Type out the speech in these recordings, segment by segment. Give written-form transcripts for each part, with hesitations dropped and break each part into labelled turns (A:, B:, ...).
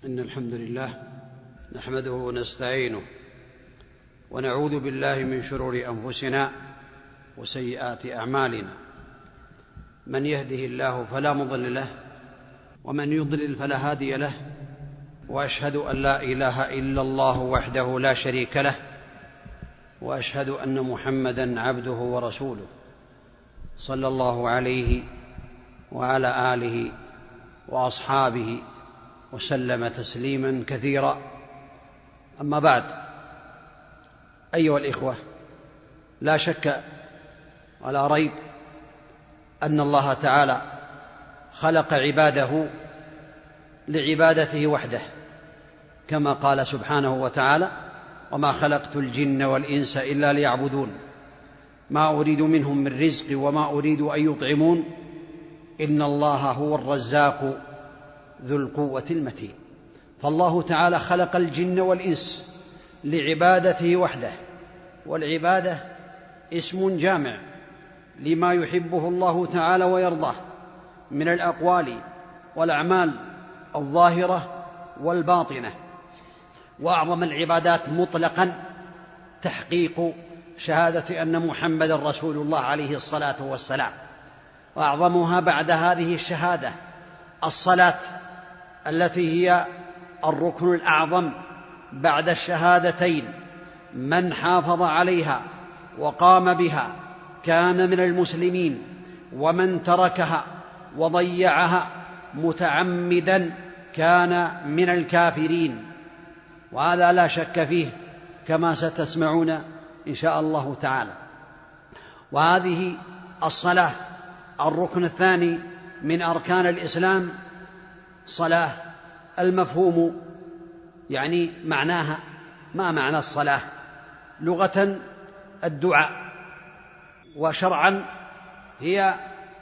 A: إن الحمد لله نحمده ونستعينه ونعوذ بالله من شرور أنفسنا وسيئات أعمالنا. من يهده الله فلا مضل له ومن يضلل فلا هادي له، وأشهد أن لا إله إلا الله وحده لا شريك له، وأشهد أن محمدًا عبده ورسوله صلى الله عليه وعلى آله وأصحابه وسلم تسليما كثيرا. أما بعد، أيها الإخوة، لا شك ولا ريب أن الله تعالى خلق عباده لعبادته وحده، كما قال سبحانه وتعالى: وما خلقت الجن والإنس إلا ليعبدون ما أريد منهم من رزق وما أريد أن يطعمون إن الله هو الرزاق ذو القوة المتين. فالله تعالى خلق الجن والإنس لعبادته وحده، والعبادة اسم جامع لما يحبه الله تعالى ويرضاه من الأقوال والأعمال الظاهرة والباطنة. وأعظم العبادات مطلقا تحقيق شهادة أن محمدًا رسول الله عليه الصلاة والسلام، وأعظمها بعد هذه الشهادة الصلاة، التي هي الركن الأعظم بعد الشهادتين. من حافظ عليها وقام بها كان من المسلمين، ومن تركها وضيعها متعمدًا كان من الكافرين، وهذا لا شك فيه كما ستسمعون إن شاء الله تعالى. وهذه الصلاة الركن الثاني من أركان الإسلام. صلاة المفهوم يعني معناها، ما معنى الصلاة؟ لغة الدعاء، وشرعا هي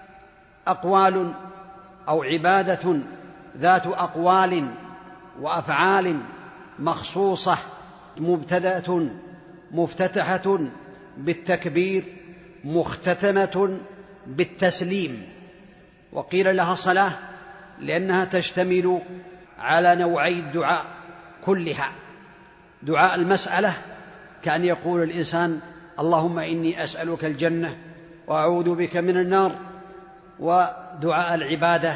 A: أقوال أو عبادة ذات أقوال وأفعال مخصوصة، مبتدأة مفتتحة بالتكبير، مختتمة بالتسليم. وقيل لها صلاة لأنها تشتمل على نوعي الدعاء كلها: دعاء المسألة، كأن يقول الإنسان: اللهم إني أسألك الجنة وأعوذ بك من النار. ودعاء العبادة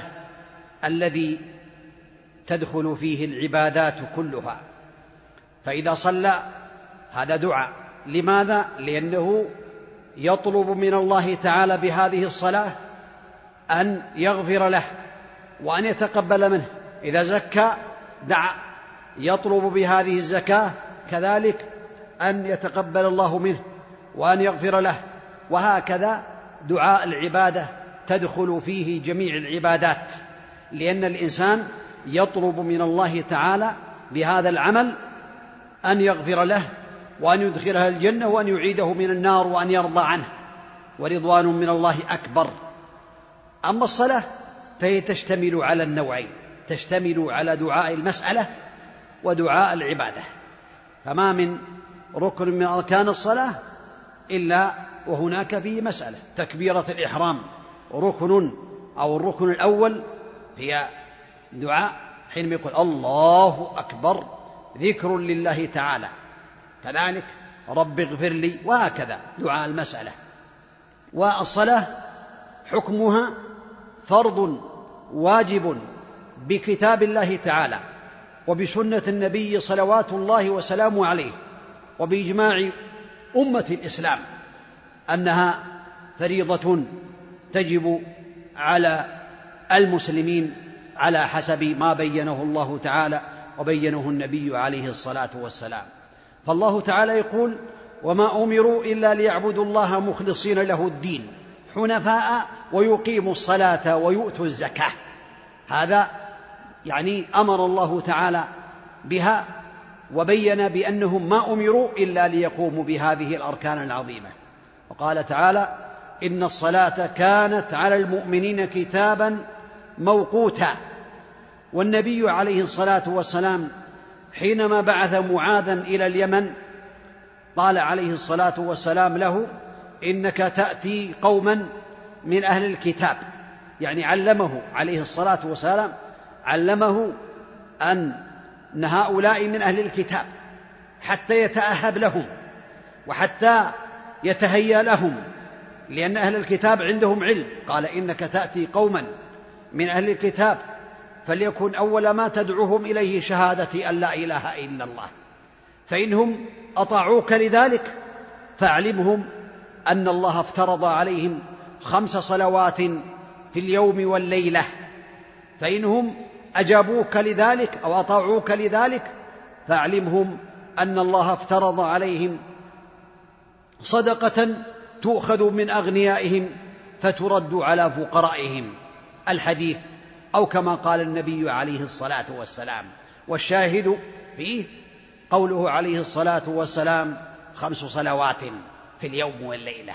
A: الذي تدخل فيه العبادات كلها. فإذا صلى هذا دعاء. لماذا؟ لأنه يطلب من الله تعالى بهذه الصلاة أن يغفر له وأن يتقبل منه. إذا زكى دعا، يطلب بهذه الزكاة كذلك أن يتقبل الله منه وأن يغفر له. وهكذا دعاء العبادة تدخل فيه جميع العبادات، لأن الإنسان يطلب من الله تعالى بهذا العمل أن يغفر له وأن يدخله الجنة وأن يعيده من النار وأن يرضى عنه، ورضوان من الله أكبر. أما الصلاة فهي تشتمل على النوعين، تشتمل على دعاء المسألة ودعاء العبادة. فما من ركن من أركان الصلاة إلا وهناك فيه مسألة. تكبيرة الإحرام ركن، أو الركن الأول هي دعاء حينما يقول الله أكبر، ذكر لله تعالى. كذلك رب اغفر لي، وهكذا دعاء المسألة. والصلاة حكمها فرض واجب بكتاب الله تعالى وبسنة النبي صلوات الله وسلامه عليه، وبإجماع أمة الإسلام أنها فريضة تجب على المسلمين على حسب ما بينه الله تعالى وبينه النبي عليه الصلاة والسلام. فالله تعالى يقول: وما أمروا إلا ليعبدوا الله مخلصين له الدين حنفاء ويقيموا الصلاة ويؤتوا الزكاة. هذا يعني أمر الله تعالى بها، وبين بأنهم ما أمروا إلا ليقوموا بهذه الأركان العظيمة. وقال تعالى: إن الصلاة كانت على المؤمنين كتابا موقوتا. والنبي عليه الصلاة والسلام حينما بعث معاذا إلى اليمن قال عليه الصلاة والسلام له: إنك تأتي قوما من أهل الكتاب، يعني علمه عليه الصلاة والسلام، علمه أن أن هؤلاء من أهل الكتاب حتى يتأهب لهم وحتى يتهيأ لهم، لأن أهل الكتاب عندهم علم. قال إنك تأتي قوما من أهل الكتاب فليكن أول ما تدعوهم إليه شهادة أن لا إله إلا الله، فإنهم أطاعوك لذلك فاعلمهم أن الله افترض عليهم 5 صلوات في اليوم والليلة، فإنهم أجابوك لذلك أو أطاعوك لذلك فاعلمهم أن الله افترض عليهم صدقة تؤخذ من أغنيائهم فترد على فقرائهم، الحديث، أو كما قال النبي عليه الصلاة والسلام. والشاهد فيه قوله عليه الصلاة والسلام 5 صلوات في اليوم والليلة.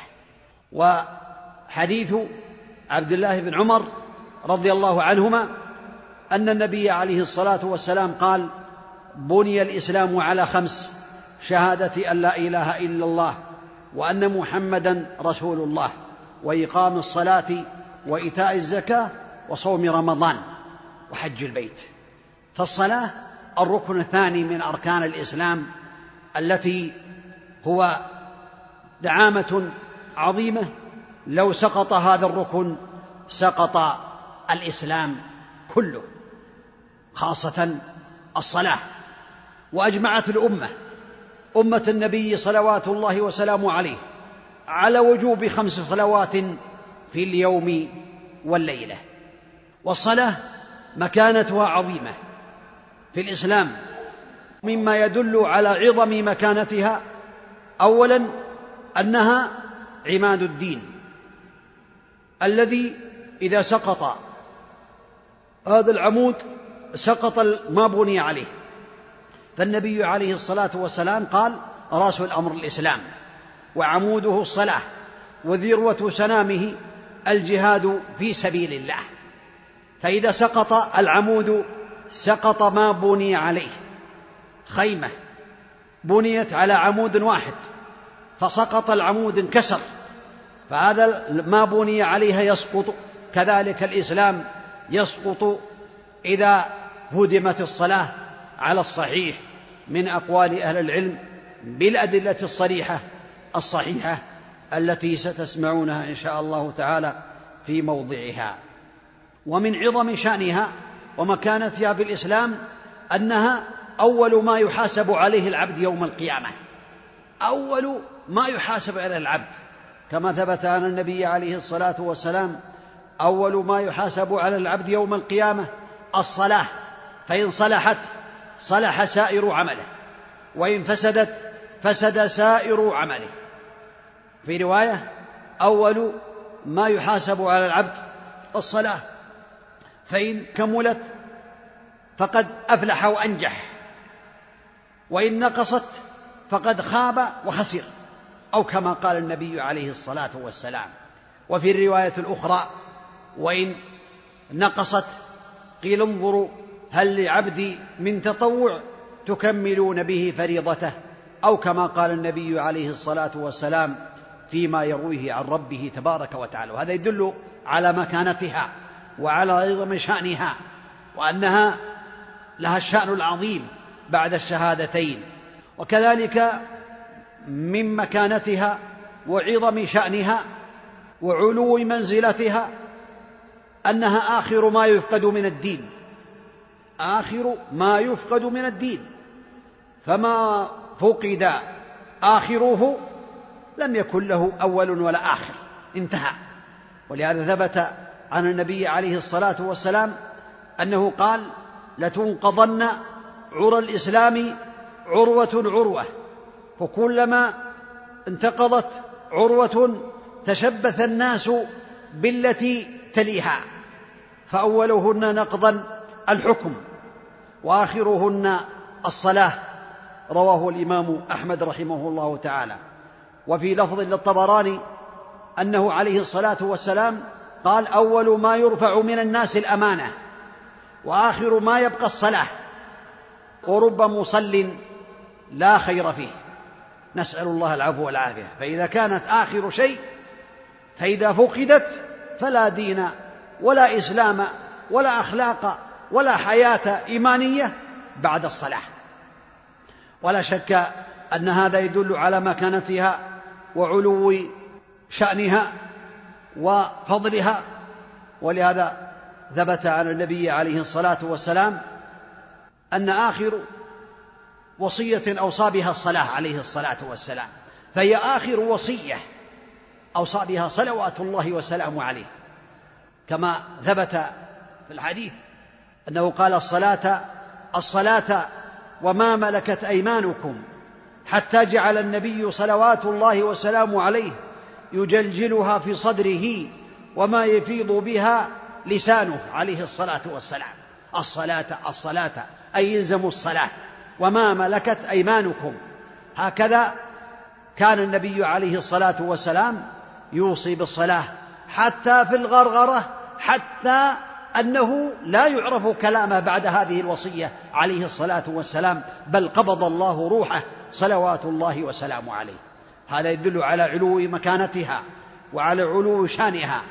A: وحديث عبد الله بن عمر رضي الله عنهما أن النبي عليه الصلاة والسلام قال: بني الإسلام على 5: شهادة أن لا إله إلا الله وأن محمدا رسول الله وإقام الصلاة وإيتاء الزكاة وصوم رمضان وحج البيت. فالصلاة الركن الثاني من أركان الإسلام، التي هو دعامة عظيمة، لو سقط هذا الركن سقط الإسلام كله، خاصة الصلاة. وأجمعت الأمة، أمة النبي صلوات الله وسلامه عليه، على وجوب 5 صلوات في اليوم والليلة. والصلاة مكانتها عظيمة في الإسلام. مما يدل على عظم مكانتها أولا أنها عماد الدين، الذي إذا سقط هذا العمود سقط ما بني عليه. فالنبي عليه الصلاة والسلام قال: رأس الأمر الإسلام وعموده الصلاة وذروة سنامه الجهاد في سبيل الله. فإذا سقط العمود سقط ما بني عليه. خيمة بنيت على عمود واحد فسقط العمود انكسر، فهذا ما بني عليها يسقط. كذلك الإسلام يسقط إذا هدمت الصلاة على الصحيح من أقوال أهل العلم بالأدلة الصريحة الصحيحة التي ستسمعونها إن شاء الله تعالى في موضعها. ومن عظم شأنها ومكانتها في الإسلام أنها أول ما يحاسب عليه العبد يوم القيامة. أول ما يحاسب عليه العبد، كما ثبت عن النبي عليه الصلاة والسلام: أول ما يحاسب على العبد يوم القيامة الصلاة، فإن صلحت صلح سائر عمله، وإن فسدت فسد سائر عمله. في رواية: أول ما يحاسب على العبد الصلاة، فإن كملت فقد أفلح وأنجح، وإن نقصت فقد خاب وخسر، أو كما قال النبي عليه الصلاة والسلام. وفي الرواية الأخرى: وإن نقصت قيل انظروا هل لعبدي من تطوع تكملون به فريضته، أو كما قال النبي عليه الصلاة والسلام فيما يرويه عن ربه تبارك وتعالى. وهذا يدل على مكانتها وعلى عظم شأنها، وأنها لها الشأن العظيم بعد الشهادتين. وكذلك من مكانتها وعظم شأنها وعلو منزلتها أنها آخر ما يفقد من الدين، آخر ما يفقد من الدين، فما فقد آخره لم يكن له أول ولا آخر، انتهى. ولهذا ثبت عن النبي عليه الصلاة والسلام أنه قال: لتنقضن عرى الإسلام عروة عروة، فكلما انتقضت عروة تشبث الناس بالتي تليها، فأولهن نقضا الحكم وآخرهن الصلاة. رواه الإمام أحمد رحمه الله تعالى. وفي لفظ للطبراني أنه عليه الصلاة والسلام قال: أول ما يرفع من الناس الأمانة، وآخر ما يبقى الصلاة، ورب مصل لا خير فيه. نسأل الله العفو والعافية. فإذا كانت آخر شيء، فإذا فقدت فلا دين ولا إسلام ولا أخلاق ولا حياة إيمانية بعد الصلاة. ولا شك أن هذا يدل على مكانتها وعلو شأنها وفضلها، ولهذا ثبت عن النبي عليه الصلاة والسلام أن آخر وصية أوصى بها الصلاة عليه الصلاة والسلام، فهي آخر وصية أوصى بها صلوات الله وسلامه عليه، كما ثبت في الحديث أنه قال الصلاة وما ملكت أيمانكم، حتى جعل النبي صلوات الله وسلامه عليه يجلجلها في صدره وما يفيض بها لسانه عليه الصلاة والسلام. الصلاة أي يلزم الصلاة، وما ملكت أيمانكم. هكذا كان النبي عليه الصلاة والسلام يوصي بالصلاة حتى في الغرغرة، حتى أنه لا يعرف كلامه بعد هذه الوصية عليه الصلاة والسلام، بل قبض الله روحه صلوات الله وسلامه عليه. هذا يدل على علو مكانتها وعلى علو شانها،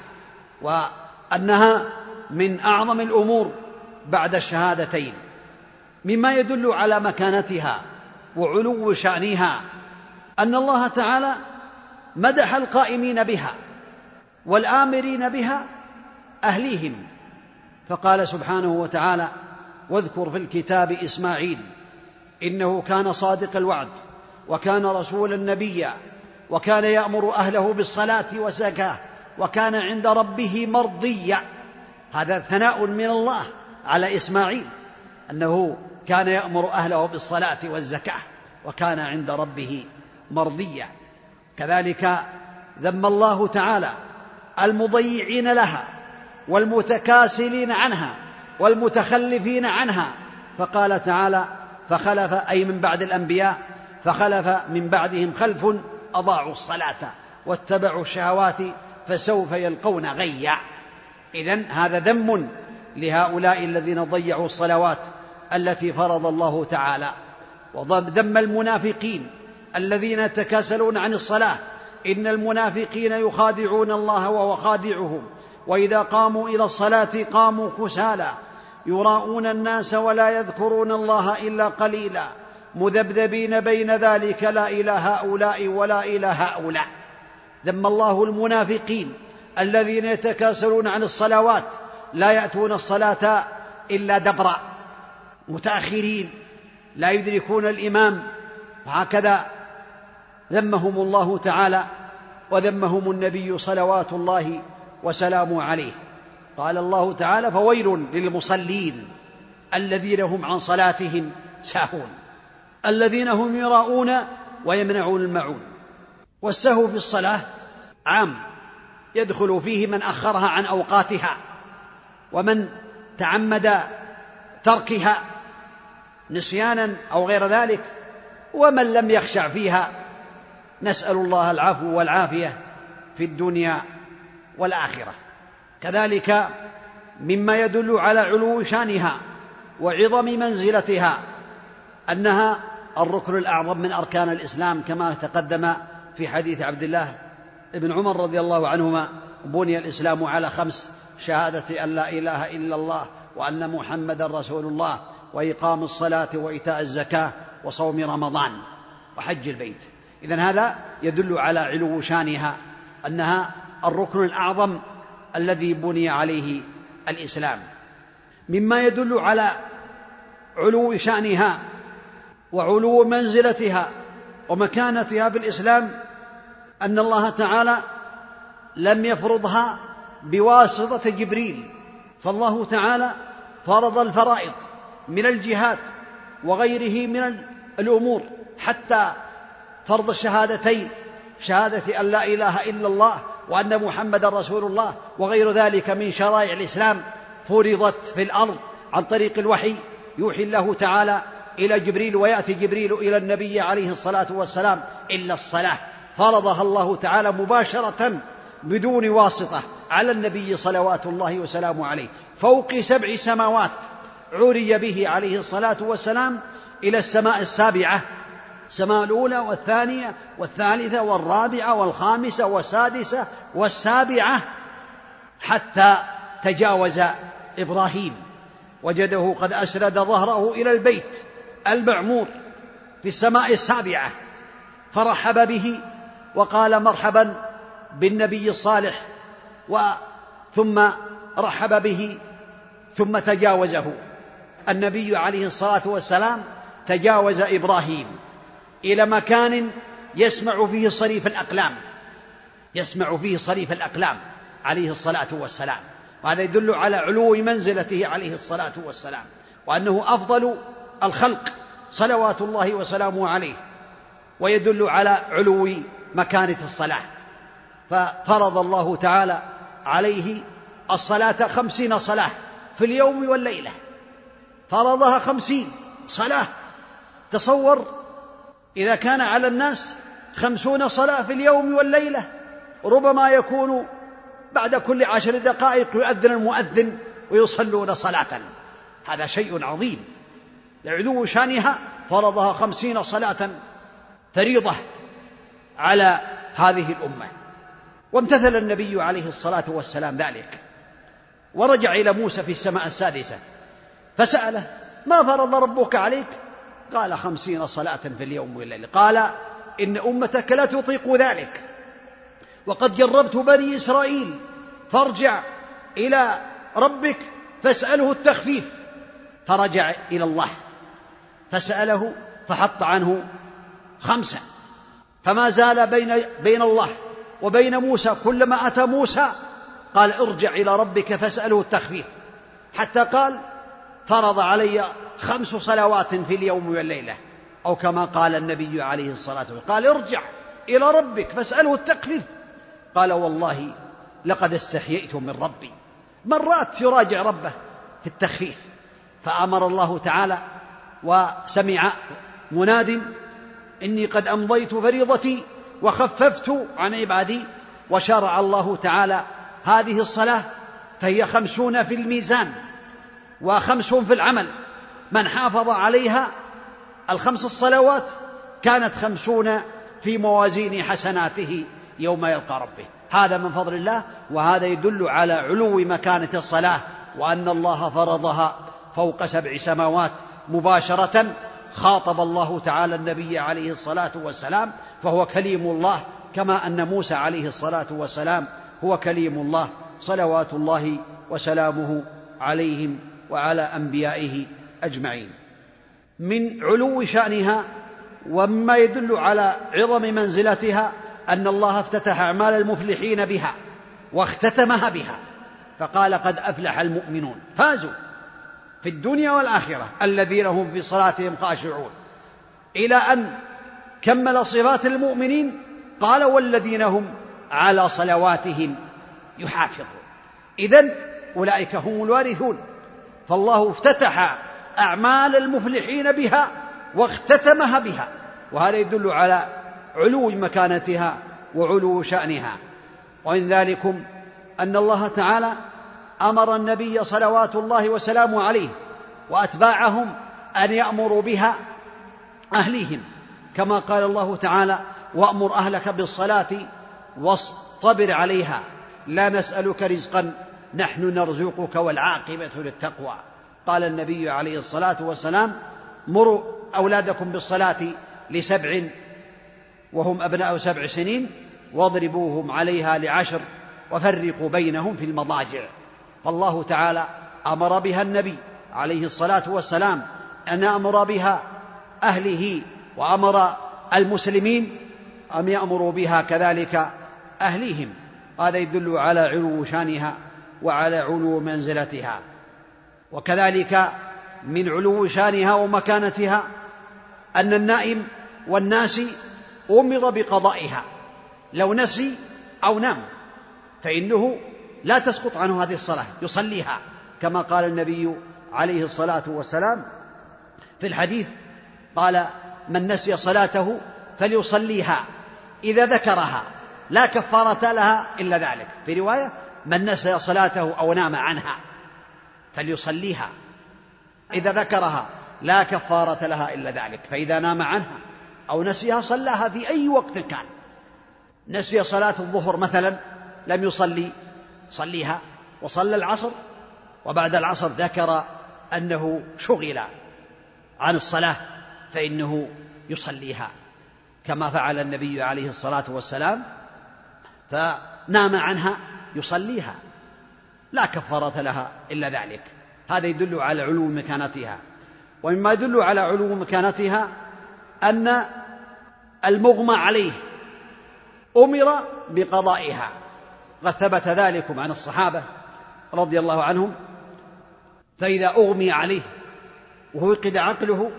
A: وأنها من أعظم الأمور بعد الشهادتين. مما يدل على مكانتها وعلو شأنها أن الله تعالى مدح القائمين بها والآمرين بها أهليهم، فقال سبحانه وتعالى: واذكر في الكتاب إسماعيل إنه كان صادق الوعد وكان رسولا نبيا وكان يأمر أهله بالصلاة والزكاة وكان عند ربه مرضيا. هذا ثناء من الله على إسماعيل، أنه كان يأمر أهله بالصلاة والزكاة وكان عند ربه مرضيا. كذلك ذم الله تعالى المضيعين لها والمتكاسلين عنها والمتخلفين عنها، فقال تعالى: فخلف، أي من بعد الأنبياء، فخلف من بعدهم خلف أضاعوا الصلاة واتبعوا الشهوات فسوف يلقون غيا. إذن هذا ذم لهؤلاء الذين ضيعوا الصلوات التي فرض الله تعالى. وذم المنافقين الذين يتكاسلون عن الصلاة: إن المنافقين يخادعون الله وهو خادعهم وإذا قاموا إلى الصلاة قاموا كسالى يراءون الناس ولا يذكرون الله إلا قليلا مذبذبين بين ذلك لا إلى هؤلاء ولا إلى هؤلاء. ذم الله المنافقين الذين يتكاسلون عن الصلوات، لا يأتون الصلاة إلا دبرا، متأخرين لا يدركون الإمام، وهكذا ذمهم الله تعالى وذمهم النبي صلوات الله وسلامه عليه. قال الله تعالى: فويل للمصلين الذين هم عن صلاتهم ساهون الذين هم يراءون ويمنعون الماعون. والسهو في الصلاة عام، يدخل فيه من أخرها عن أوقاتها ومن تعمد تركها نسيانا أو غير ذلك، ومن لم يخشع فيها. نسأل الله العفو والعافية في الدنيا والآخرة. كذلك مما يدل على علو شانها وعظم منزلتها أنها الركن الأعظم من أركان الإسلام، كما تقدم في حديث عبد الله بن عمر رضي الله عنهما: بني الإسلام على 5: شهادة أن لا إله إلا الله وأن محمدا رسول الله وإقام الصلاة وإيتاء الزكاة وصوم رمضان وحج البيت. إذن هذا يدل على علو شانها، أنها الركن الأعظم الذي بني عليه الإسلام. مما يدل على علو شأنها وعلو منزلتها ومكانتها في الإسلام أن الله تعالى لم يفرضها بواسطة جبريل، فالله تعالى فرض الفرائض من الجهاد وغيره من الأمور، حتى فرض الشهادتين: شهادة أن لا إله إلا الله وأن محمد رسول الله وغير ذلك من شرائع الإسلام فرضت في الأرض عن طريق الوحي، يوحي الله تعالى إلى جبريل ويأتي جبريل إلى النبي عليه الصلاة والسلام. إلا الصلاة فرضها الله تعالى مباشرة بدون واسطة على النبي صلوات الله وسلامه عليه، فوق 7 سماوات عري به عليه الصلاة والسلام إلى السماء السابعة، السماء الأولى والثانية والثالثة والرابعة والخامسة والسادسة والسابعة، حتى تجاوز إبراهيم وجده قد أسند ظهره إلى البيت المعمور في السماء السابعة، فرحب به وقال مرحبا بالنبي الصالح، ثم رحب به ثم تجاوزه. النبي عليه الصلاة والسلام تجاوز إبراهيم إلى مكان يسمع فيه صريف الأقلام عليه الصلاة والسلام، وهذا يدل على علو منزلته عليه الصلاة والسلام، وأنه أفضل الخلق صلوات الله وسلامه عليه، ويدل على علو مكانة الصلاة. ففرض الله تعالى عليه الصلاة 50 صلاة في اليوم والليلة، فرضها 50 صلاة. تصور إذا كان على الناس 50 صلاة في اليوم والليلة، ربما يكون بعد كل 10 دقائق يؤذن المؤذن ويصلون صلاة. هذا شيء عظيم لعلو شانها، فرضها 50 صلاة فريضة على هذه الأمة. وامتثل النبي عليه الصلاة والسلام ذلك، ورجع إلى موسى في السماء السادسة فسأله: ما فرض ربك عليك؟ قال: 50 صلاة في اليوم والليلة. قال: إن أمتك لا تطيق ذلك، وقد جربت بني إسرائيل، فارجع إلى ربك فاسأله التخفيف. فرجع إلى الله فسأله فحط عنه 5، فما زال بين الله وبين موسى كلما أتى موسى قال: ارجع إلى ربك فاسأله التخفيف، حتى قال: فرض علي 5 صلوات في اليوم والليلة، أو كما قال النبي عليه الصلاة والسلام قال: ارجع إلى ربك فاسأله التخفيف. قال: والله لقد استحييت من ربي. مرات يراجع ربه في التخفيف، فأمر الله تعالى وسمع مناد: إني قد أمضيت فريضتي وخففت عن عبادي. وشرع الله تعالى هذه الصلاة، فهي 50 في الميزان و5 في العمل. من حافظ عليها 5 الصلوات كانت 50 في موازين حسناته يوم يلقى ربه. هذا من فضل الله، وهذا يدل على علو مكانة الصلاة، وأن الله فرضها فوق 7 سماوات مباشرة. خاطب الله تعالى النبي عليه الصلاة والسلام، فهو كليم الله، كما أن موسى عليه الصلاة والسلام هو كليم الله، صلوات الله وسلامه عليهم وعلى أنبيائه أجمعين. من علو شأنها ومما يدل على عظم منزلتها أن الله افتتح أعمال المفلحين بها واختتمها بها، فقال: قد أفلح المؤمنون، فازوا في الدنيا والآخرة الذين هم في صلاتهم خاشعون، إلى أن كمل صفات المؤمنين قال: والذين هم على صلواتهم يحافظون. إذن أولئك هم الوارثون. فالله افتتح أعمال المفلحين بها واختتمها بها، وهذا يدل على علو مكانتها وعلو شأنها. ومن ذلكم أن الله تعالى أمر النبي صلوات الله وسلامه عليه وأتباعهم أن يأمروا بها أهليهم، كما قال الله تعالى: وأمر أهلك بالصلاة واصطبر عليها لا نسألك رزقا نحن نرزقك والعاقبة للتقوى. قال النبي عليه الصلاة والسلام: مروا أولادكم بالصلاة ل7 وهم أبناء 7 سنين، واضربوهم عليها ل10، وفرقوا بينهم في المضاجع. فالله تعالى أمر بها النبي عليه الصلاة والسلام أن يأمر بها أهله، وأمر المسلمين أن يأمروا بها كذلك أهليهم. هذا يدل على علو شانها وعلى علو منزلتها. وكذلك من علو شانها ومكانتها أن النائم والناسي أمر بقضائها، لو نسي أو نام فإنه لا تسقط عنه هذه الصلاة، يصليها، كما قال النبي عليه الصلاة والسلام في الحديث قال: من نسي صلاته فليصليها إذا ذكرها لا كفارة لها إلا ذلك. في رواية: من نسي صلاته أو نام عنها فليصليها إذا ذكرها لا كفارة لها إلا ذلك. فإذا نام عنها أو نسيها صلاها في أي وقت كان. نسي صلاة الظهر مثلا لم يصلي، صليها. وصلى العصر، وبعد العصر ذكر أنه شغل عن الصلاة فإنه يصليها، كما فعل النبي عليه الصلاة والسلام، فنام عنها يصليها لا كفارة لها إلا ذلك. هذا يدل على علو مكانتها. ومما يدل على علو مكانتها أن المغمى عليه أمر بقضائها، قد ثبت ذلك عن الصحابة رضي الله عنهم، فإذا أغمي عليه وفقد عقله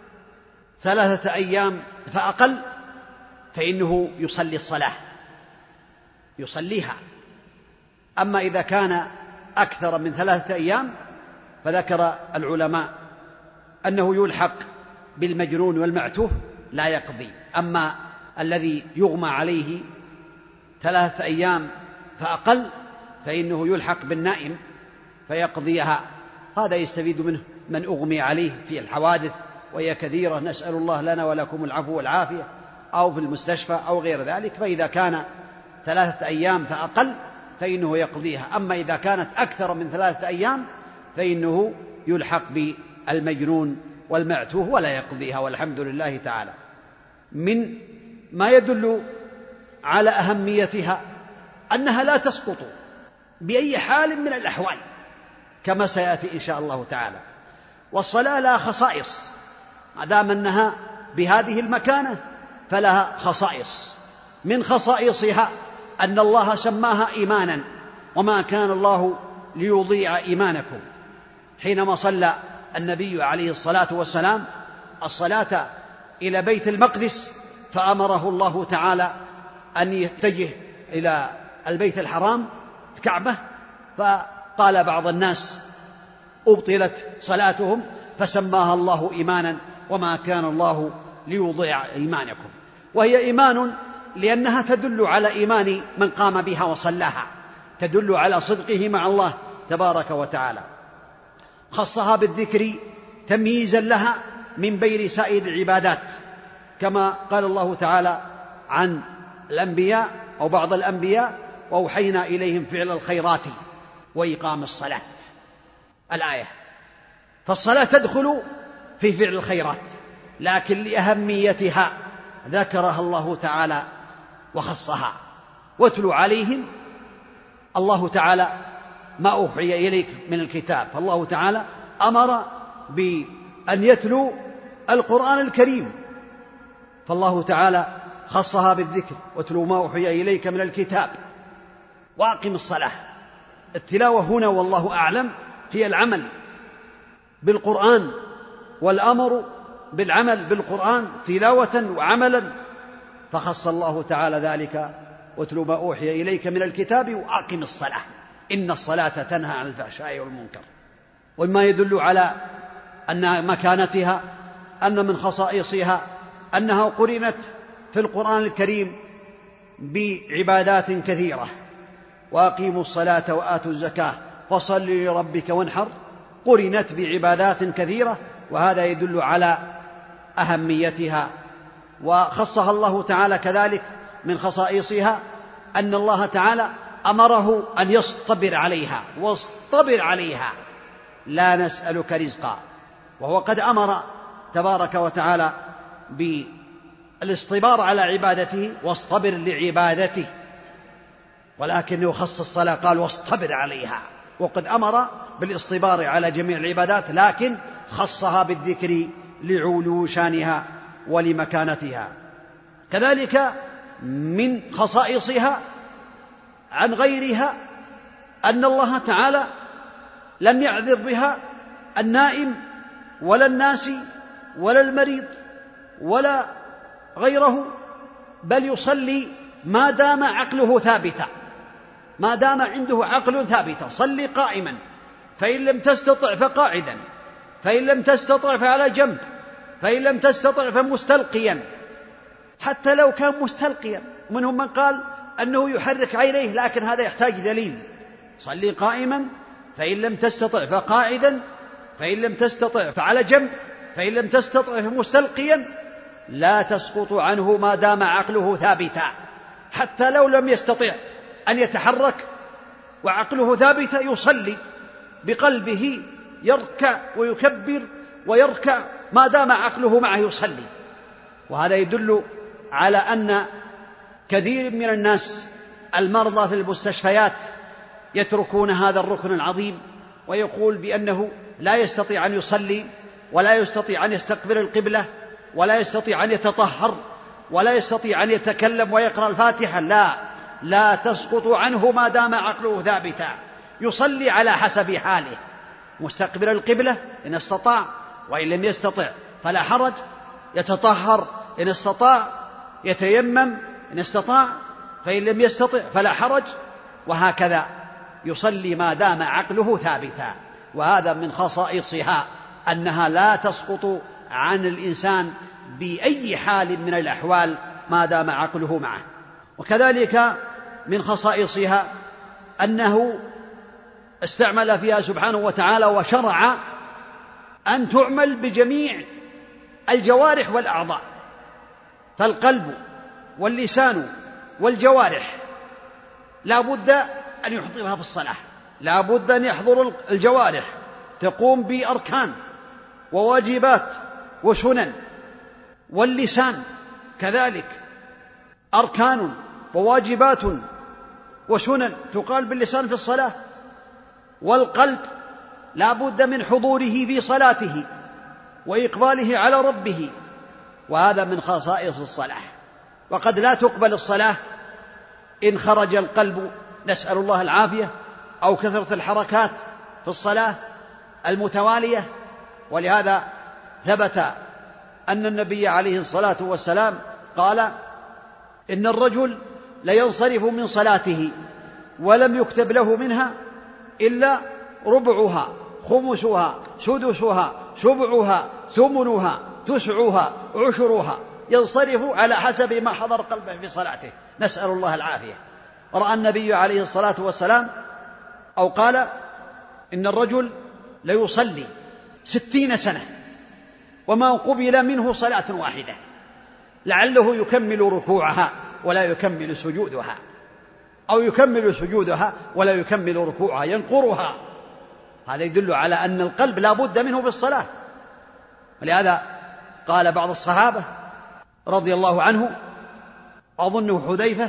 A: 3 أيام فأقل فإنه يصلي الصلاة يصليها. أما إذا كان أكثر من 3 أيام فذكر العلماء أنه يلحق بالمجنون والمعتوه لا يقضي. أما الذي يغمى عليه 3 أيام فأقل فإنه يلحق بالنائم فيقضيها. هذا يستفيد منه من أغمي عليه في الحوادث وهي كثيرة، نسأل الله لنا ولكم العفو والعافية، أو في المستشفى أو غير ذلك، فإذا كان 3 أيام فأقل فإنه يقضيها. أما إذا كانت أكثر من 3 أيام فإنه يلحق بالمجنون والمعتوه ولا يقضيها، والحمد لله تعالى. من ما يدل على أهميتها أنها لا تسقط بأي حال من الأحوال كما سيأتي إن شاء الله تعالى. والصلاة لها خصائص، ما دام أنها بهذه المكانة فلها خصائص. من خصائصها أن الله سماها إيمانا، وما كان الله ليضيع إيمانكم، حينما صلى النبي عليه الصلاة والسلام الصلاة إلى بيت المقدس فأمره الله تعالى أن يتجه إلى البيت الحرام الكعبة، فقال بعض الناس أبطلت صلاتهم فسماها الله إيمانا، وما كان الله ليضيع إيمانكم. وهي إيمان لأنها تدل على إيمان من قام بها وصلاها، تدل على صدقه مع الله تبارك وتعالى. خصها بالذكر تمييزا لها من بين سائر العبادات، كما قال الله تعالى عن الأنبياء أو بعض الأنبياء: وأوحينا إليهم فعل الخيرات وإقام الصلاة، الآية. فالصلاة تدخل في فعل الخيرات، لكن لأهميتها ذكرها الله تعالى وخصها. واتل عليهم، الله تعالى ما أوحي إليك من الكتاب، فالله تعالى أمر بأن يتلو القرآن الكريم، فالله تعالى خصها بالذكر: واتلو ما أوحي إليك من الكتاب وأقم الصلاة. التلاوة هنا والله أعلم هي العمل بالقرآن، والأمر بالعمل بالقرآن تلاوة وعملا، فخص الله تعالى ذلك: واتلو ما أوحي إليك من الكتاب وأقم الصلاة إن الصلاة تنهى عن الفحشاء والمنكر. وما يدل على أن مكانتها أن من خصائصها أنها قرنت في القرآن الكريم بعبادات كثيرة: وأقيموا الصلاة وآتوا الزكاة فصل لربك وانحر، قرنت بعبادات كثيرة، وهذا يدل على أهميتها. وخصها الله تعالى كذلك من خصائصها أن الله تعالى أمره أن يصطبر عليها، واصطبر عليها لا نسألك رزقا، وهو قد أمر تبارك وتعالى بالاصطبار على عبادته واصطبر لعبادته، ولكنه خص الصلاة قال واصطبر عليها، وقد أمر بالاصطبار على جميع العبادات لكن خصها بالذكر لعلو شانها ولمكانتها. كذلك من خصائصها عن غيرها أن الله تعالى لم يعذر بها النائم ولا الناسي ولا المريض ولا غيره، بل يصلي ما دام عقله ثابتا، ما دام عنده عقل ثابتا. صلي قائما، فإن لم تستطع فقاعدا، فإن لم تستطع فعلى جنب، فإن لم تستطع فمستلقيا. حتى لو كان مستلقيا، منهم من قال أنه يحرك عينيه، لكن هذا يحتاج دليل. صلي قائما، فإن لم تستطع فقاعدا، فإن لم تستطع فعلى جنب، فإن لم تستطع فمستلقيا، لا تسقط عنه ما دام عقله ثابتا. حتى لو لم يستطع أن يتحرك وعقله ثابت يصلي بقلبه يركع ويكبر ويركع ما دام عقله معه يصلي. وهذا يدل على أن كثير من الناس المرضى في المستشفيات يتركون هذا الركن العظيم، ويقول بأنه لا يستطيع أن يصلي ولا يستطيع أن يستقبل القبلة ولا يستطيع أن يتطهر ولا يستطيع أن يتكلم ويقرأ الفاتحة. لا تسقط عنه ما دام عقله ثابتا، يصلي على حسب حاله، مستقبل القبلة إن استطاع، وإن لم يستطع فلا حرج، يتطهر إن استطاع، يتيمم إن استطاع، فإن لم يستطع فلا حرج، وهكذا يصلي ما دام عقله ثابتا. وهذا من خصائصها أنها لا تسقط عن الإنسان بأي حال من الأحوال ما دام عقله معه. وكذلك من خصائصها أنه استعمل فيها سبحانه وتعالى وشرع أن تعمل بجميع الجوارح والأعضاء، فالقلب واللسان والجوارح لا بد أن يحضرها في الصلاة، لا بد أن يحضر الجوارح، تقوم بأركان وواجبات وسنن، واللسان كذلك أركان وواجبات وسنن تقال باللسان في الصلاة، والقلب لا بد من حضوره في صلاته وإقباله على ربه، وهذا من خصائص الصلاة. وقد لا تقبل الصلاة إن خرج القلب، نسأل الله العافية، أو كثرة الحركات في الصلاة المتوالية. ولهذا ثبت أن النبي عليه الصلاة والسلام قال: إن الرجل لينصرف من صلاته ولم يكتب له منها إلا ربعها، خمسها، سدسها، سبعها، ثمنها، تسعها، عشرها، ينصرف على حسب ما حضر قلبه في صلاته، نسأل الله العافية. رأى النبي عليه الصلاة والسلام أو قال: إن الرجل ليصلي 60 سنة وما قبل منه صلاة واحدة، لعله يكمل ركوعها ولا يكمل سجودها، أو يكمل سجودها ولا يكمل ركوعها، ينقرها. هذا يدل على أن القلب لا بد منه في الصلاة. ولهذا قال بعض الصحابة رضي الله عنه، أظنه حذيفة،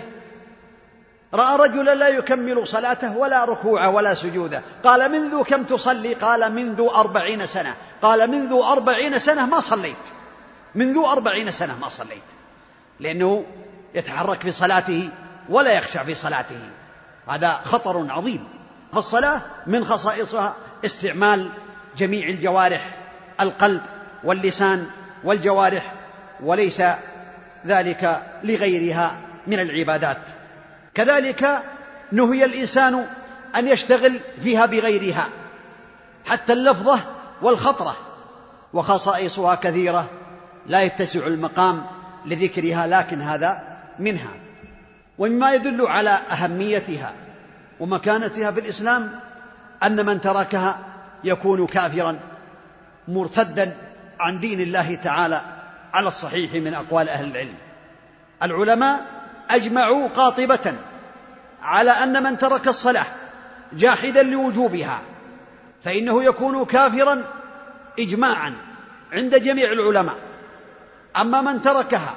A: رأى رجلا لا يكمل صلاته ولا ركوعه ولا سجوده، قال: منذ كم تصلي؟ قال: منذ 40 سنة. قال: منذ 40 سنة ما صليت، منذ 40 سنة ما صليت، لأنه يتحرك في صلاته ولا يخشع في صلاته. هذا خطر عظيم. فالصلاة من خصائصها استعمال جميع الجوارح، القلب واللسان والجوارح، وليس ذلك لغيرها من العبادات. كذلك نهي الإنسان أن يشتغل فيها بغيرها، حتى اللفظة والخطرة، وخصائصها كثيرة لا يتسع المقام لذكرها، لكن هذا منها. ومما يدل على أهميتها ومكانتها في الإسلام أن من تركها يكون كافرا مرتدا عن دين الله تعالى على الصحيح من أقوال أهل العلم. العلماء أجمعوا قاطبة على أن من ترك الصلاة جاحدا لوجوبها فإنه يكون كافرا إجماعا عند جميع العلماء. أما من تركها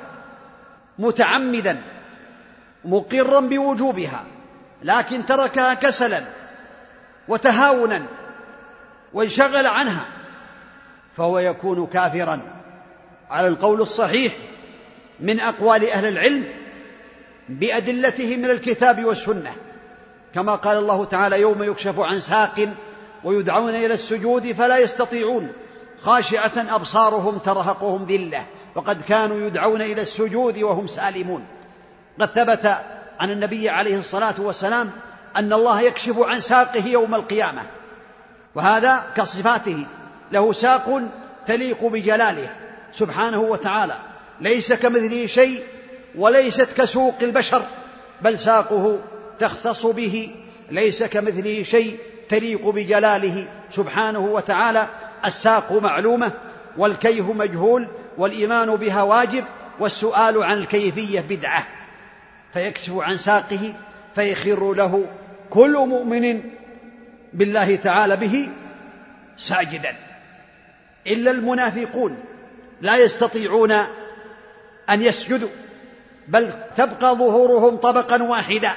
A: متعمدا مقرا بوجوبها لكن تركها كسلا وتهاونا وانشغل عنها فهو يكون كافرا على القول الصحيح من أقوال أهل العلم بأدلته من الكتاب والسنة، كما قال الله تعالى: يوم يكشف عن ساق ويدعون إلى السجود فلا يستطيعون خاشعة أبصارهم ترهقهم ذلة وقد كانوا يدعون إلى السجود وهم سالمون. قد ثبت عن النبي عليه الصلاة والسلام أن الله يكشف عن ساقه يوم القيامة، وهذا كصفاته، له ساق تليق بجلاله سبحانه وتعالى، ليس كمثله شيء وليست كسوق البشر، بل ساقه تختص به، ليس كمثله شيء تليق بجلاله سبحانه وتعالى. الساق معلومة والكيف مجهول والإيمان بها واجب والسؤال عن الكيفية بدعة، فيكشف عن ساقه فيخر له كل مؤمن بالله تعالى به ساجدا، إلا المنافقون لا يستطيعون أن يسجدوا، بل تبقى ظهورهم طبقا واحدا.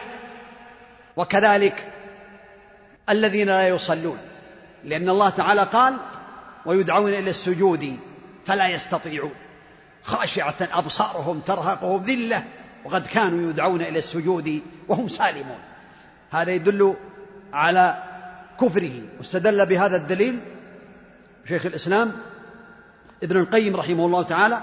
A: وكذلك الذين لا يصلون، لأن الله تعالى قال ويدعون إلى السجود فلا يستطيعون، خاشعة أبصارهم ترهقهم ذلة وقد كانوا يدعون إلى السجود وهم سالمون. هذا يدل على كفره. واستدل بهذا الدليل شيخ الإسلام ابن القيم رحمه الله تعالى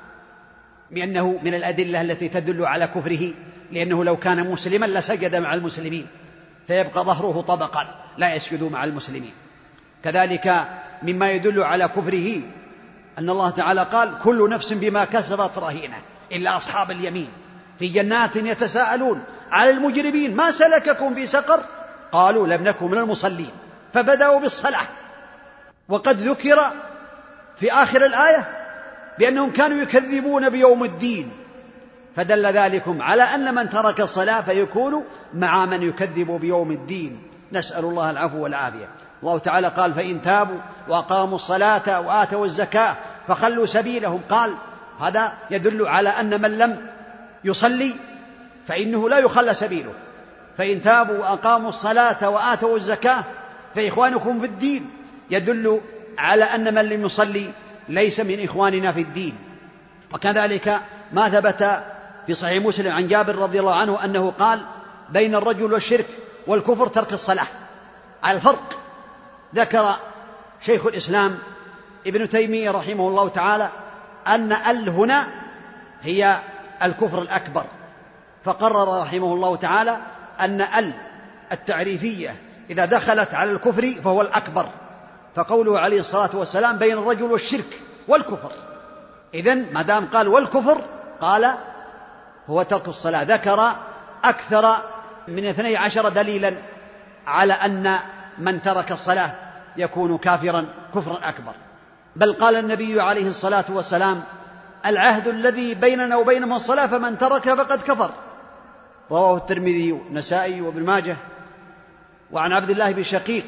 A: بأنه من الأدلة التي تدل على كفره، لأنه لو كان مسلما لسجد مع المسلمين، فيبقى ظهره طبقا لا يسجد مع المسلمين. كذلك مما يدل على كفره أن الله تعالى قال كل نفس بما كسبت رهينة إلا أصحاب اليمين في جنات يتساءلون على المجرمين ما سلككم في سقر قالوا لم نكن من المصلين فبدأوا بالصلاة. وقد ذكر في آخر الآية بأنهم كانوا يكذبون بيوم الدين، فدل ذلكم على أن من ترك الصلاة فيكون مع من يكذب بيوم الدين، نسأل الله العفو والعافية. الله تعالى قال فإن تابوا وأقاموا الصلاة وآتوا الزكاة فخلوا سبيلهم، قال هذا يدل على أن من لم يصلي فإنه لا يخلى سبيله. فإن تابوا وأقاموا الصلاة وآتوا الزكاة فإخوانكم في الدين، يدل على أن من لم يصلي ليس من إخواننا في الدين. وكذلك ما ثبت في صحيح مسلم عن جابر رضي الله عنه أنه قال بين الرجل والشرك والكفر ترك الصلاة. على الفرق ذكر شيخ الإسلام ابن تيمية رحمه الله تعالى أن هنا هي الكفر الأكبر، فقرر رحمه الله تعالى أن التعريفية إذا دخلت على الكفر فهو الأكبر، فقوله عليه الصلاة والسلام بين الرجل والشرك والكفر، إذن ما دام قال والكفر قال هو ترك الصلاة. ذكر أكثر من 12 دليلا على أن من ترك الصلاة يكون كافرا كفرا أكبر. بل قال النبي عليه الصلاة والسلام العهد الذي بيننا وبينهم الصلاة فمن ترك فقد كفر، رواه الترمذي والنسائي وابن ماجه. وعن عبد الله بن شقيق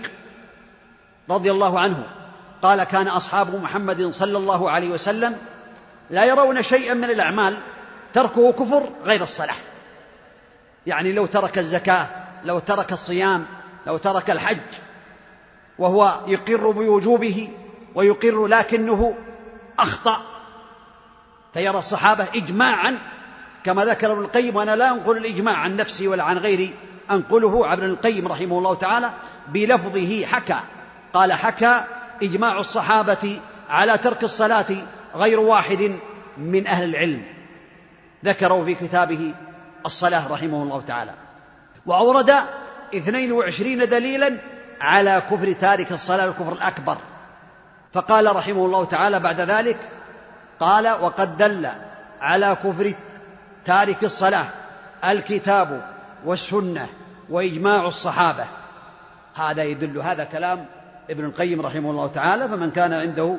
A: رضي الله عنه قال كان أصحاب محمد صلى الله عليه وسلم لا يرون شيئا من الأعمال تركه كفر غير الصلاة، يعني لو ترك الزكاة، لو ترك الصيام، لو ترك الحج وهو يقر بوجوبه ويقر لكنه أخطأ، فيرى الصحابة إجماعا كما ذكر ابن القيم، وأنا لا أنقل الإجماع عن نفسي ولا عن غيري، أنقله عن ابن القيم رحمه الله تعالى بلفظه حكى، قال حكى إجماع الصحابة على ترك الصلاة غير واحد من أهل العلم، ذكروا في كتابه الصلاة رحمه الله تعالى. وأورد 22 دليلا على كفر تارك الصلاة الكفر الأكبر، فقال رحمه الله تعالى بعد ذلك قال وقد دل على كفر تارك الصلاة الكتاب والسنة وإجماع الصحابة. هذا يدل، هذا كلام ابن القيم رحمه الله تعالى، فمن كان عنده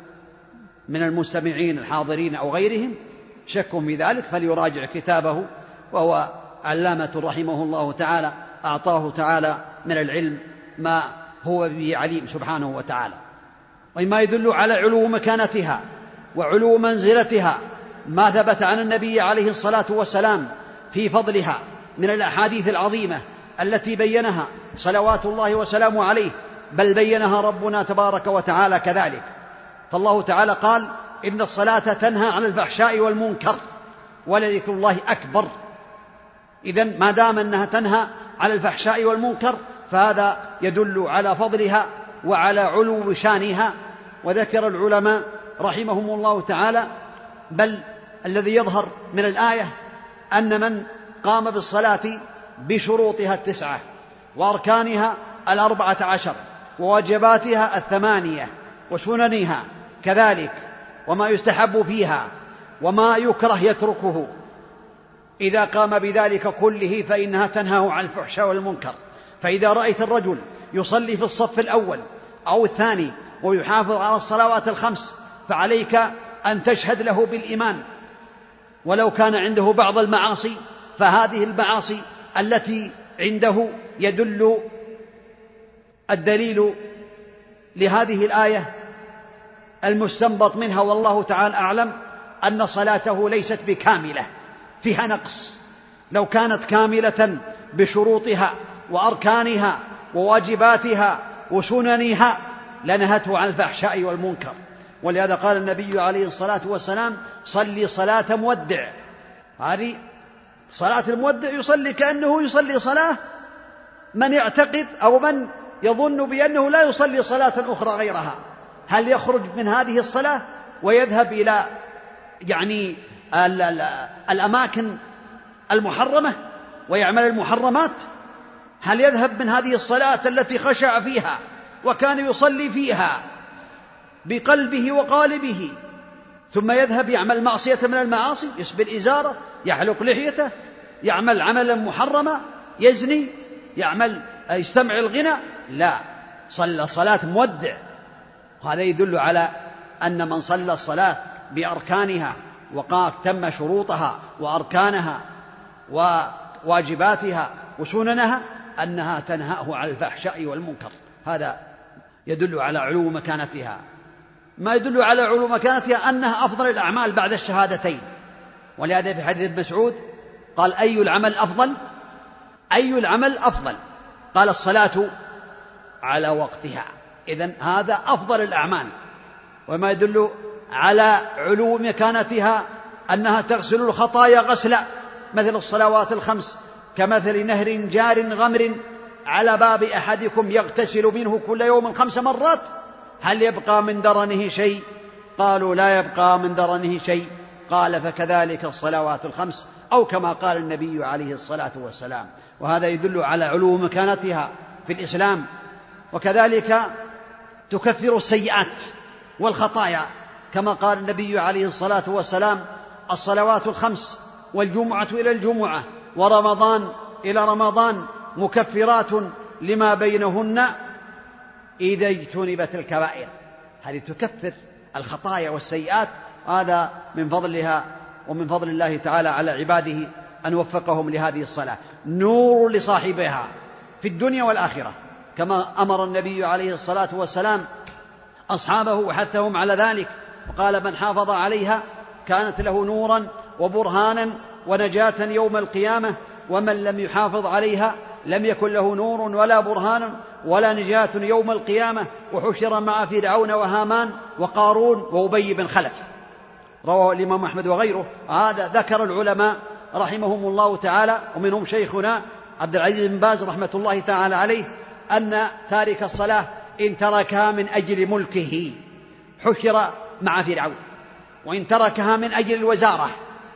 A: من المستمعين الحاضرين أو غيرهم شك في ذلك فليراجع كتابه، وهو علامة رحمه الله تعالى أعطاه تعالى من العلم ما هو به عليم سبحانه وتعالى. وما يدل على علو مكانتها وعلو منزلتها ما ثبت عن النبي عليه الصلاة والسلام في فضلها من الأحاديث العظيمة التي بينها صلوات الله وسلامه عليه، بل بينها ربنا تبارك وتعالى كذلك. فالله تعالى قال إن الصلاة تنهى عن الفحشاء والمنكر ولذكر الله أكبر. إذن ما دام أنها تنهى عن الفحشاء والمنكر فهذا يدل على فضلها وعلى علو شانها. وذكر العلماء رحمهم الله تعالى بل الذي يظهر من الآية أن من قام بالصلاة بشروطها 9 وأركانها 14 وواجباتها 8 وسننها كذلك وما يستحب فيها وما يكره يتركه، إذا قام بذلك كله فإنها تنهى عن الفحشاء والمنكر. فإذا رأيت الرجل يصلي في الصف الأول أو الثاني ويحافظ على الصلوات ال5 فعليك أن تشهد له بالإيمان، ولو كان عنده بعض المعاصي فهذه المعاصي التي عنده يدل الدليل لهذه الآية المستنبط منها والله تعالى أعلم أن صلاته ليست بكاملة، فيها نقص. لو كانت كاملة بشروطها وأركانها وواجباتها وسننها لنهته عن الفحشاء والمنكر. ولهذا قال النبي عليه الصلاة والسلام: صلي صلاة مودع. هذه صلاة المودع يصلي كأنه يصلي صلاة من يعتقد أو من يظن بأنه لا يصلي صلاة أخرى غيرها. هل يخرج من هذه الصلاة ويذهب إلى الأماكن المحرمة ويعمل المحرمات؟ هل يذهب من هذه الصلاة التي خشع فيها وكان يصلي فيها بقلبه وقالبه ثم يذهب يعمل معصية من المعاصي، يسبل إزارة، يحلق لحيته، يعمل عملا محرما، يزني، يستمع الغنى؟ لا، صلى صلاة مودع. وهذا يدل على أن من صلى الصلاة بأركانها وتم شروطها وأركانها وواجباتها وسننها أنها تنهاه عن الفحشاء والمنكر. هذا يدل على علو مكانتها. ما يدل على علو مكانتها أنها أفضل الأعمال بعد الشهادتين. ولهذا في حديث ابن مسعود قال: أي العمل أفضل؟ أي العمل أفضل؟ قال: الصلاة على وقتها. إذن هذا أفضل الأعمال. وما يدل على علو مكانتها أنها تغسل الخطايا غسلا، مثل الصلوات الخمس كمثل نهر جار غمر على باب أحدكم يغتسل منه كل يوم 5 مرات هل يبقى من درنه شيء؟ قالوا: لا يبقى من درنه شيء. قال: فكذلك الصلوات الخمس، أو كما قال النبي عليه الصلاة والسلام. وهذا يدل على علو مكانتها في الإسلام. وكذلك تكفر السيئات والخطايا، كما قال النبي عليه الصلاة والسلام: الصلوات الخمس والجمعة إلى الجمعة ورمضان إلى رمضان مكفرات لما بينهن إذا اجتنبت الكبائر. هذه تكفر الخطايا والسيئات. هذا من فضلها ومن فضل الله تعالى على عباده أن وفقهم لهذه الصلاة، نور لصاحبها في الدنيا والآخرة، كما أمر النبي عليه الصلاة والسلام أصحابه وحثهم على ذلك، وقال: من حافظ عليها كانت له نورا وبرهانا ونجاة يوم القيامة، ومن لم يحافظ عليها لم يكن له نور ولا برهان ولا نجاة يوم القيامة، وحشر مع فرعون وهامان وقارون وأبي بن خلف. رواه الإمام أحمد وغيره. هذا ذكر العلماء رحمهم الله تعالى، ومنهم شيخنا عبد العزيز بن باز رحمة الله تعالى عليه، أن تارك الصلاة إن تركها من أجل ملكه حشر مع فرعون، وإن تركها من أجل الوزارة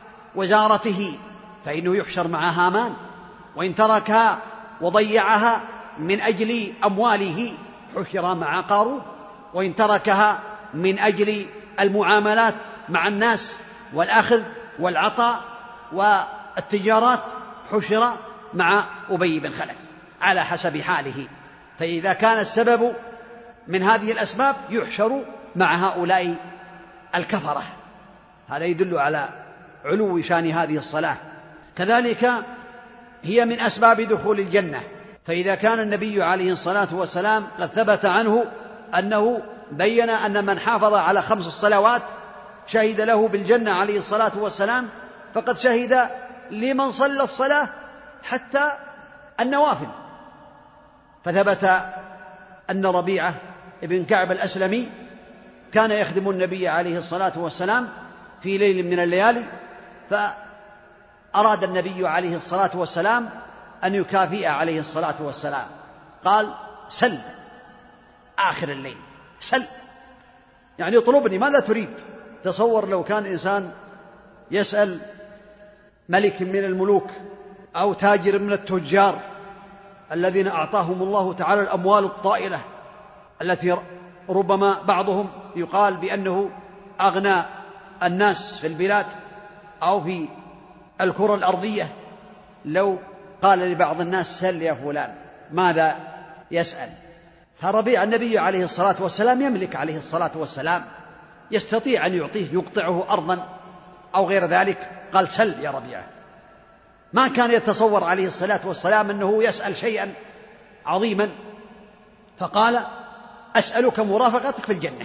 A: وزارته فإنه يحشر مع هامان، وإن تركها وضيعها من أجل أمواله حشر مع قارون، وإن تركها من أجل المعاملات مع الناس والأخذ والعطاء والتجارات حشر مع أبي بن خلف، على حسب حاله. فإذا كان السبب من هذه الأسباب يحشر مع هؤلاء الكفرة. هذا يدل على علو شان هذه الصلاة. كذلك هي من أسباب دخول الجنة. فإذا كان النبي عليه الصلاة والسلام قد ثبت عنه أنه بين أن من حافظ على 5 الصلوات شهد له بالجنة عليه الصلاة والسلام، فقد شهد لمن صلى الصلاة حتى النوافل. فثبت أن ربيعة ابن كعب الأسلمي كان يخدم النبي عليه الصلاة والسلام في ليل من الليالي، فأراد النبي عليه الصلاة والسلام أن يكافئ عليه الصلاة والسلام، قال: سل آخر الليل، سل، يعني اطلبني، ماذا تريد؟ تصور لو كان إنسان يسأل ملك من الملوك أو تاجر من التجار الذين أعطاهم الله تعالى الأموال الطائلة التي ربما بعضهم يقال بأنه أغنى الناس في البلاد أو في الكرة الأرضية، لو قال لبعض الناس: سل يا فلان، ماذا يسأل؟ فربيع النبي عليه الصلاة والسلام يملك عليه الصلاة والسلام، يستطيع أن يعطيه، يقطعه أرضا أو غير ذلك. قال: سل يا ربيعة. ما كان يتصور عليه الصلاة والسلام أنه يسأل شيئا عظيما، فقال: أسألك مرافقتك في الجنة.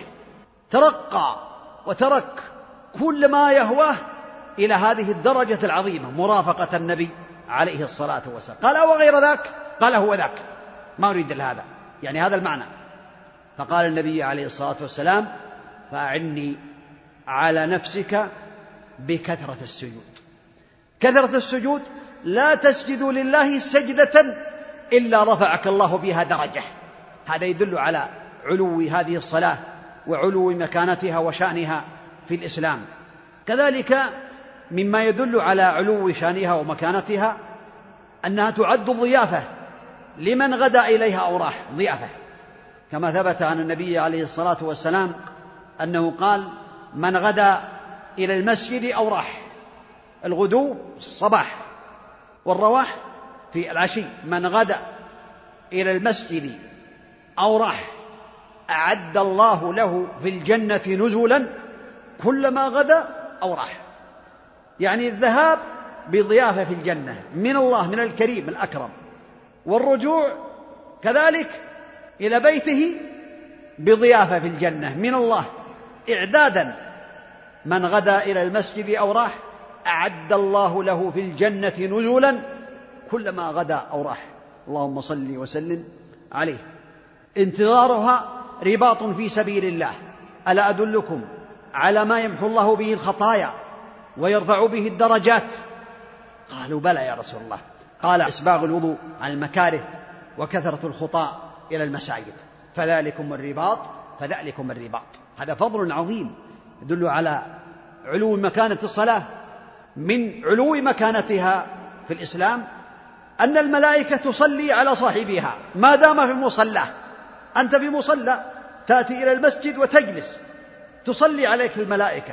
A: ترقى وترك كل ما يهواه إلى هذه الدرجة العظيمة، مرافقة النبي عليه الصلاة والسلام. قال وغير ذاك؟ قال هو ذاك، ما أريد إلا هذا، يعني هذا المعنى. فقال النبي عليه الصلاة والسلام فأعني على نفسك بكثرة السجود. كثرة السجود، لا تسجد لله سجدة إلا رفعك الله بها درجة. هذا يدل على علو هذه الصلاة وعلو مكانتها وشأنها في الإسلام. كذلك مما يدل على علو شأنها ومكانتها أنها تعد ضيافة لمن غدا إليها أو راح، ضيافة، كما ثبت عن النبي عليه الصلاة والسلام أنه قال من غدا إلى المسجد أو راح، الغدو الصباح والرواح في العشي، من غدا إلى المسجد أو راح أعد الله له في الجنة نزلا كلما غدا أو راح. يعني الذهاب بضيافة في الجنة من الله، من الكريم الأكرم، والرجوع كذلك إلى بيته بضيافة في الجنة من الله إعدادا. من غدا إلى المسجد أو راح أعد الله له في الجنة نزلا كلما غدا أو راح. اللهم صل وسلم عليه. انتظارها رباط في سبيل الله. ألا أدلكم على ما يمحو الله به الخطايا ويرفع به الدرجات؟ قالوا بلى يا رسول الله. قال إسباغ الوضوء عن المكاره وكثرة الخطاء إلى المساجد، فذلكم الرباط. هذا فضل عظيم يدل على علو مكانة الصلاة. من علو مكانتها في الإسلام أن الملائكة تصلي على صاحبها ما دام في مصلاه. أنت في مصلى تأتي إلى المسجد وتجلس، تصلي عليك الملائكة،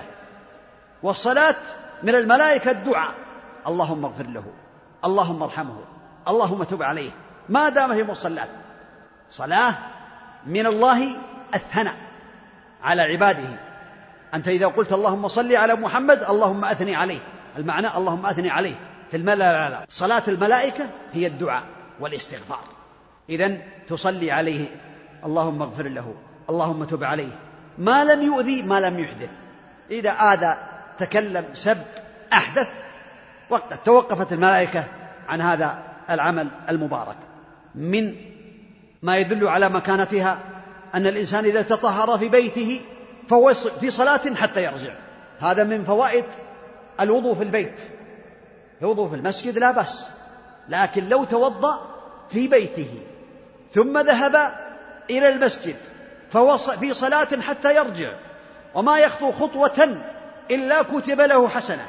A: والصلاة من الملائكة الدعاء، اللهم اغفر له، اللهم ارحمه، اللهم تب عليه، ما دام في مصلاه. صلاة من الله الثناء على عباده. أنت إذا قلت اللهم صل على محمد اللهم أثني عليه، المعنى اللهم أثني عليه في لا. صلاة الملائكة هي الدعاء والاستغفار. إذن تصلي عليه، اللهم اغفر له، اللهم تب عليه، ما لم يؤذي، ما لم يحدث. إذا آذى، تكلم، سب، أحدث، وقت توقفت الملائكة عن هذا العمل المبارك. من ما يدل على مكانتها أن الإنسان إذا تطهر في بيته فهو في صلاة حتى يرجع. هذا من فوائد الوضوء في البيت. الوضوء في المسجد لا بأس، لكن لو توضأ في بيته ثم ذهب إلى المسجد فهو في صلاة حتى يرجع، وما يخطو خطوة إلا كتب له حسنة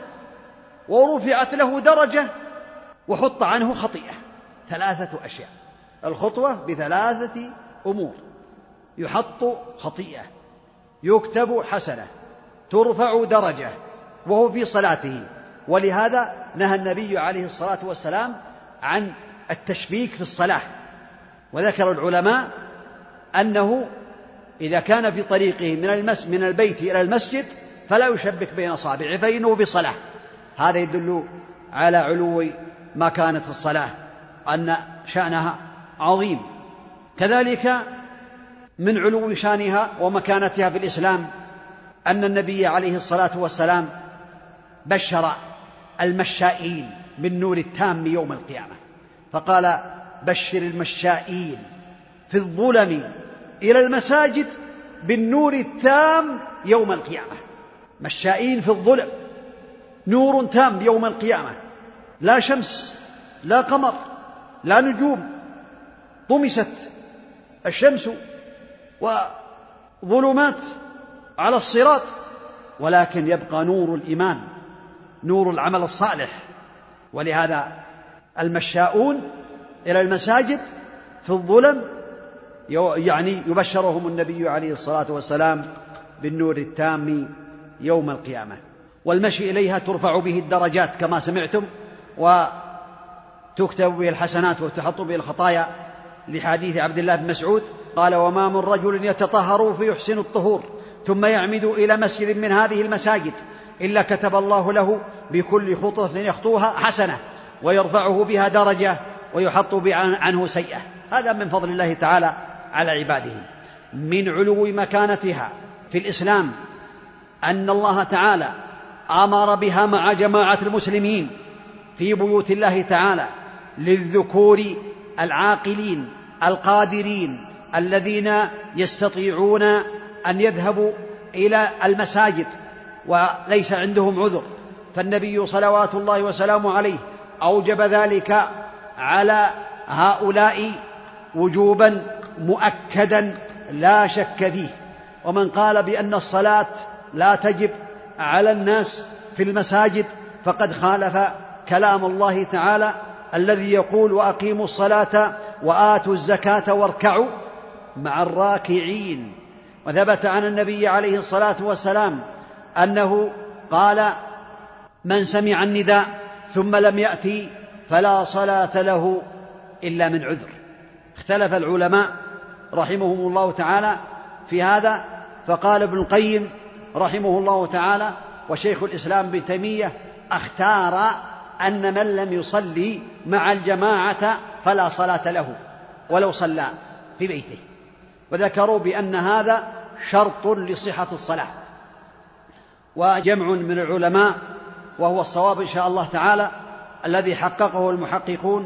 A: ورفعت له درجة وحط عنه خطيئة. 3 أشياء: الخطوة ب3 أمور: يحط خطيئة، يكتب حسنة، ترفع درجة، وهو في صلاته. ولهذا نهى النبي عليه الصلاة والسلام عن التشبيك في الصلاة. وذكر العلماء أنه إذا كان في طريقه من البيت إلى المسجد فلا يشبك بين أصابعه فإنه في صلاة. هذا يدل على علو مكانة الصلاة، أن شأنها عظيم. كذلك من علو شأنها ومكانتها في الإسلام أن النبي عليه الصلاة والسلام بشر المشائين بالنور التام يوم القيامة، فقال: بشر المشائين في الظلم إلى المساجد بالنور التام يوم القيامة. مشائين في الظلم، نور تام يوم القيامة، لا شمس، لا قمر، لا نجوم، طمست الشمس وظلمات على الصراط، ولكن يبقى نور الإيمان، نور العمل الصالح. ولهذا المشاؤون إلى المساجد في الظلم يعني يبشرهم النبي عليه الصلاة والسلام بالنور التام يوم القيامة. والمشي إليها ترفع به الدرجات كما سمعتم، وتكتب به الحسنات وتحط به الخطايا، لحديث عبد الله بن مسعود قال: وما من رجل يتطهر فيحسن الطهور ثم يعمد إلى مسجد من هذه المساجد إلا كتب الله له بكل خطوة يخطوها حسنة ويرفعه بها درجة ويحط عنه سيئة. هذا من فضل الله تعالى على عباده. من علو مكانتها في الإسلام أن الله تعالى أمر بها مع جماعة المسلمين في بيوت الله تعالى للذكور العاقلين القادرين الذين يستطيعون أن يذهبوا إلى المساجد وليس عندهم عذر، فالنبي صلوات الله وسلامه عليه أوجب ذلك على هؤلاء وجوبا مؤكدا لا شك فيه. ومن قال بأن الصلاة لا تجب على الناس في المساجد فقد خالف كلام الله تعالى الذي يقول وأقيموا الصلاة وآتوا الزكاة واركعوا مع الراكعين. وثبت عن النبي عليه الصلاة والسلام أنه قال: من سمع النداء ثم لم يأتي فلا صلاة له إلا من عذر. اختلف العلماء رحمهم الله تعالى في هذا، فقال ابن القيم رحمه الله تعالى وشيخ الإسلام ابن تيمية اختار أن من لم يصلي مع الجماعة فلا صلاة له ولو صلى في بيته، وذكروا بأن هذا شرط لصحة الصلاة. وجمع من العلماء وهو الصواب إن شاء الله تعالى الذي حققه المحققون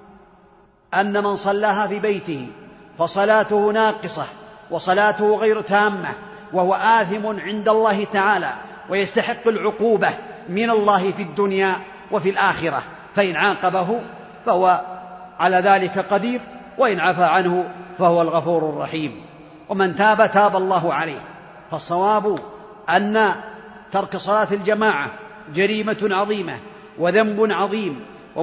A: أن من صلاها في بيته فصلاته ناقصة وصلاته غير تامة وهو آثم عند الله تعالى ويستحق العقوبة من الله في الدنيا وفي الآخرة، فإن عاقبه فهو على ذلك قدير، وإن عفى عنه فهو الغفور الرحيم. ومن تاب تاب الله عليه. فالصواب أن ترك صلاة الجماعة جريمة عظيمة وذنب عظيم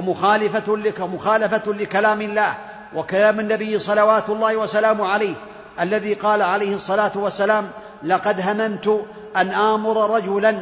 A: ومخالفة لكلام الله وكلام النبي صلوات الله وسلامه عليه الذي قال عليه الصلاة والسلام: لقد هممت أن آمر رجلا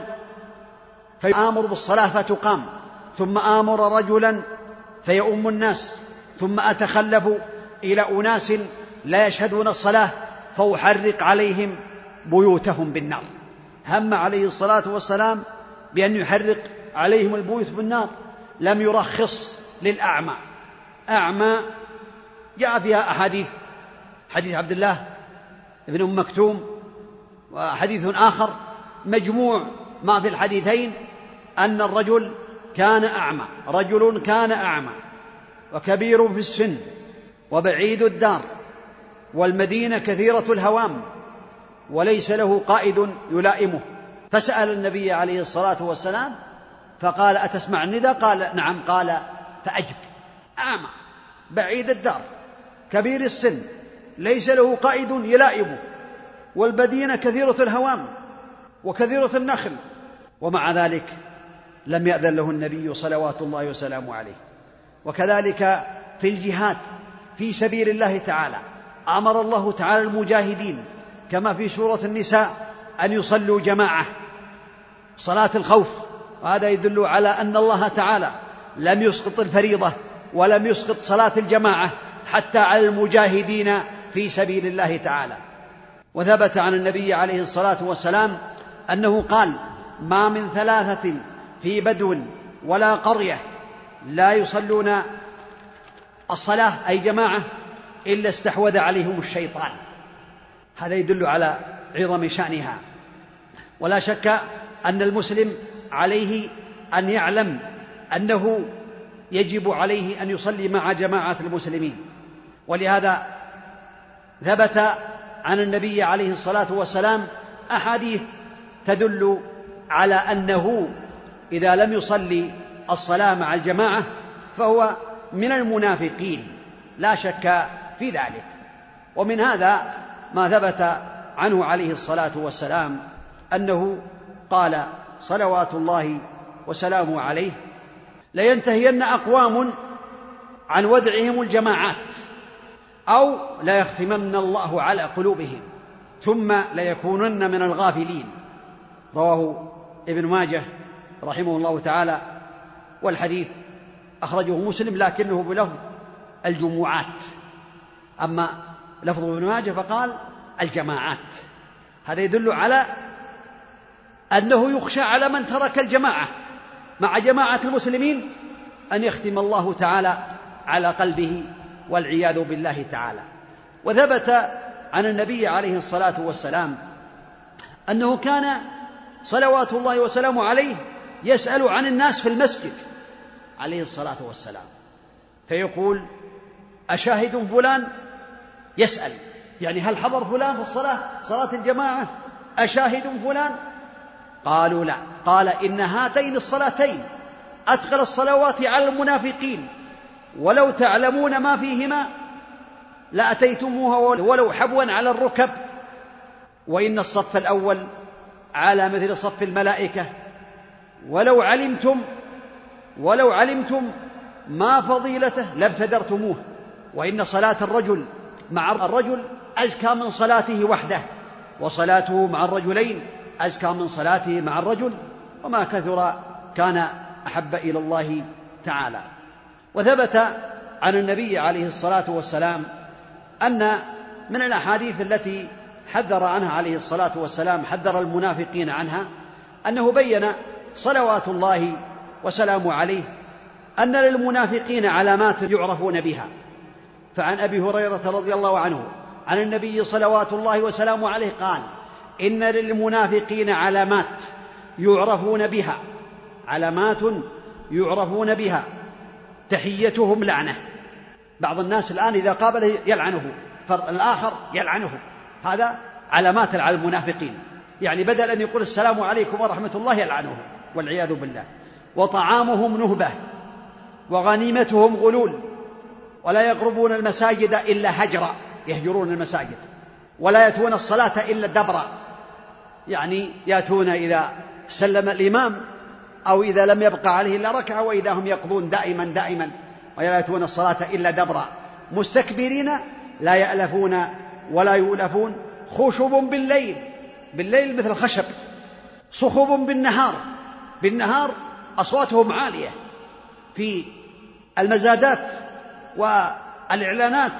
A: فآمر بالصلاة فتقام، ثم آمر رجلا فيؤم الناس، ثم أتخلف إلى أناس لا يشهدون الصلاة فأحرق عليهم بيوتهم بالنار. هم عليه الصلاة والسلام بأن يحرق عليهم البيوت بالنار، لم يرخص للأعمى. أعمى جاء فيها أحاديث، حديث عبد الله بن أم مكتوم وحديث آخر، مجموع ما في الحديثين أن الرجل كان أعمى، رجل كان أعمى وكبير في السن وبعيد الدار والمدينة كثيرة الهوام وليس له قائد يلائمه، فسأل النبي عليه الصلاة والسلام فقال: أتسمع النداء؟ قال: نعم. قال: فأجب. أعمى بعيد الدار كبير السن ليس له قائد يلائمه والمدينة كثيرة الهوام وكثيرة النخل، ومع ذلك لم يأذن له النبي صلوات الله وسلامه عليه. وكذلك في الجهاد في سبيل الله تعالى أمر الله تعالى المجاهدين كما في سورة النساء أن يصلوا جماعة صلاة الخوف، وهذا يدل على أن الله تعالى لم يسقط الفريضة ولم يسقط صلاة الجماعة حتى على المجاهدين في سبيل الله تعالى. وثبت عن النبي عليه الصلاة والسلام أنه قال: ما من ثلاثة في بدو ولا قرية لا يصلون الصلاة أي جماعة إلا استحوذ عليهم الشيطان. هذا يدل على عظم شأنها. ولا شك أن المسلم عليه أن يعلم أنه يجب عليه أن يصلي مع جماعة المسلمين، ولهذا ثبت عن النبي عليه الصلاة والسلام أحاديث تدل على أنه إذا لم يصلي الصلاة مع الجماعة فهو من المنافقين لا شك في ذلك. ومن هذا ما ثبت عنه عليه الصلاة والسلام أنه قال صلوات الله وسلامه عليه: لينتهين أقوام عن ودعهم الجماعات أو ليختمن الله على قلوبهم ثم ليكونن من الغافلين. رواه ابن ماجه رحمه الله تعالى، والحديث أخرجه مسلم لكنه بلفظ الجمعات، أما لفظ ابن ماجه فقال الجماعات. هذا يدل على أنه يخشى على من ترك الجماعة مع جماعة المسلمين أن يختم الله تعالى على قلبه والعياذ بالله تعالى. وثبت عن النبي عليه الصلاة والسلام أنه كان صلوات الله وسلامه عليه يسأل عن الناس في المسجد عليه الصلاة والسلام، فيقول: أشاهد فلان؟ يسأل يعني هل حضر فلان في الصلاة، صلاة الجماعة؟ أشاهد فلان؟ قالوا لا. قال: إن هاتين الصلاتين أثقل الصلوات على المنافقين، ولو تعلمون ما فيهما لأتيتموها ولو حبوا على الركب، وإن الصف الأول على مثل صف الملائكة، ولو علمتم ما فضيلته لابتدرتموه، وإن صلاة الرجل مع الرجل أزكى من صلاته وحده، وصلاته مع الرجلين أزكى من صلاته مع الرجل، وما كثر كان أحب إلى الله تعالى. وثبت عن النبي عليه الصلاة والسلام أن من الأحاديث التي حذر عنها عليه الصلاة والسلام، حذر المنافقين عنها، أنه بين صلوات الله وسلامه عليه أن للمنافقين علامات يعرفون بها. فعن أبي هريرة رضي الله عنه عن النبي صلوات الله وسلامه عليه قال: إن للمنافقين علامات يعرفون بها تحيتهم لعنة. بعض الناس الآن إذا قابله يلعنه، فالآخر يلعنه، هذا علامات على المنافقين، يعني بدل أن يقول السلام عليكم ورحمة الله يلعنه والعياذ بالله. وطعامهم نهبة، وغنيمتهم غلول، ولا يقربون المساجد إلا هجرا، يهجرون المساجد، ولا يأتون الصلاة إلا دبرا، يعني يأتون إذا سلم الإمام أو إذا لم يبقى عليه إلا ركعة، وإذا هم يقضون دائما، ولا يأتون الصلاة إلا دبرا، مستكبرين لا يألفون ولا يؤلفون، خشب بالليل مثل الخشب، صخب بالنهار أصواتهم عالية في المزادات والإعلانات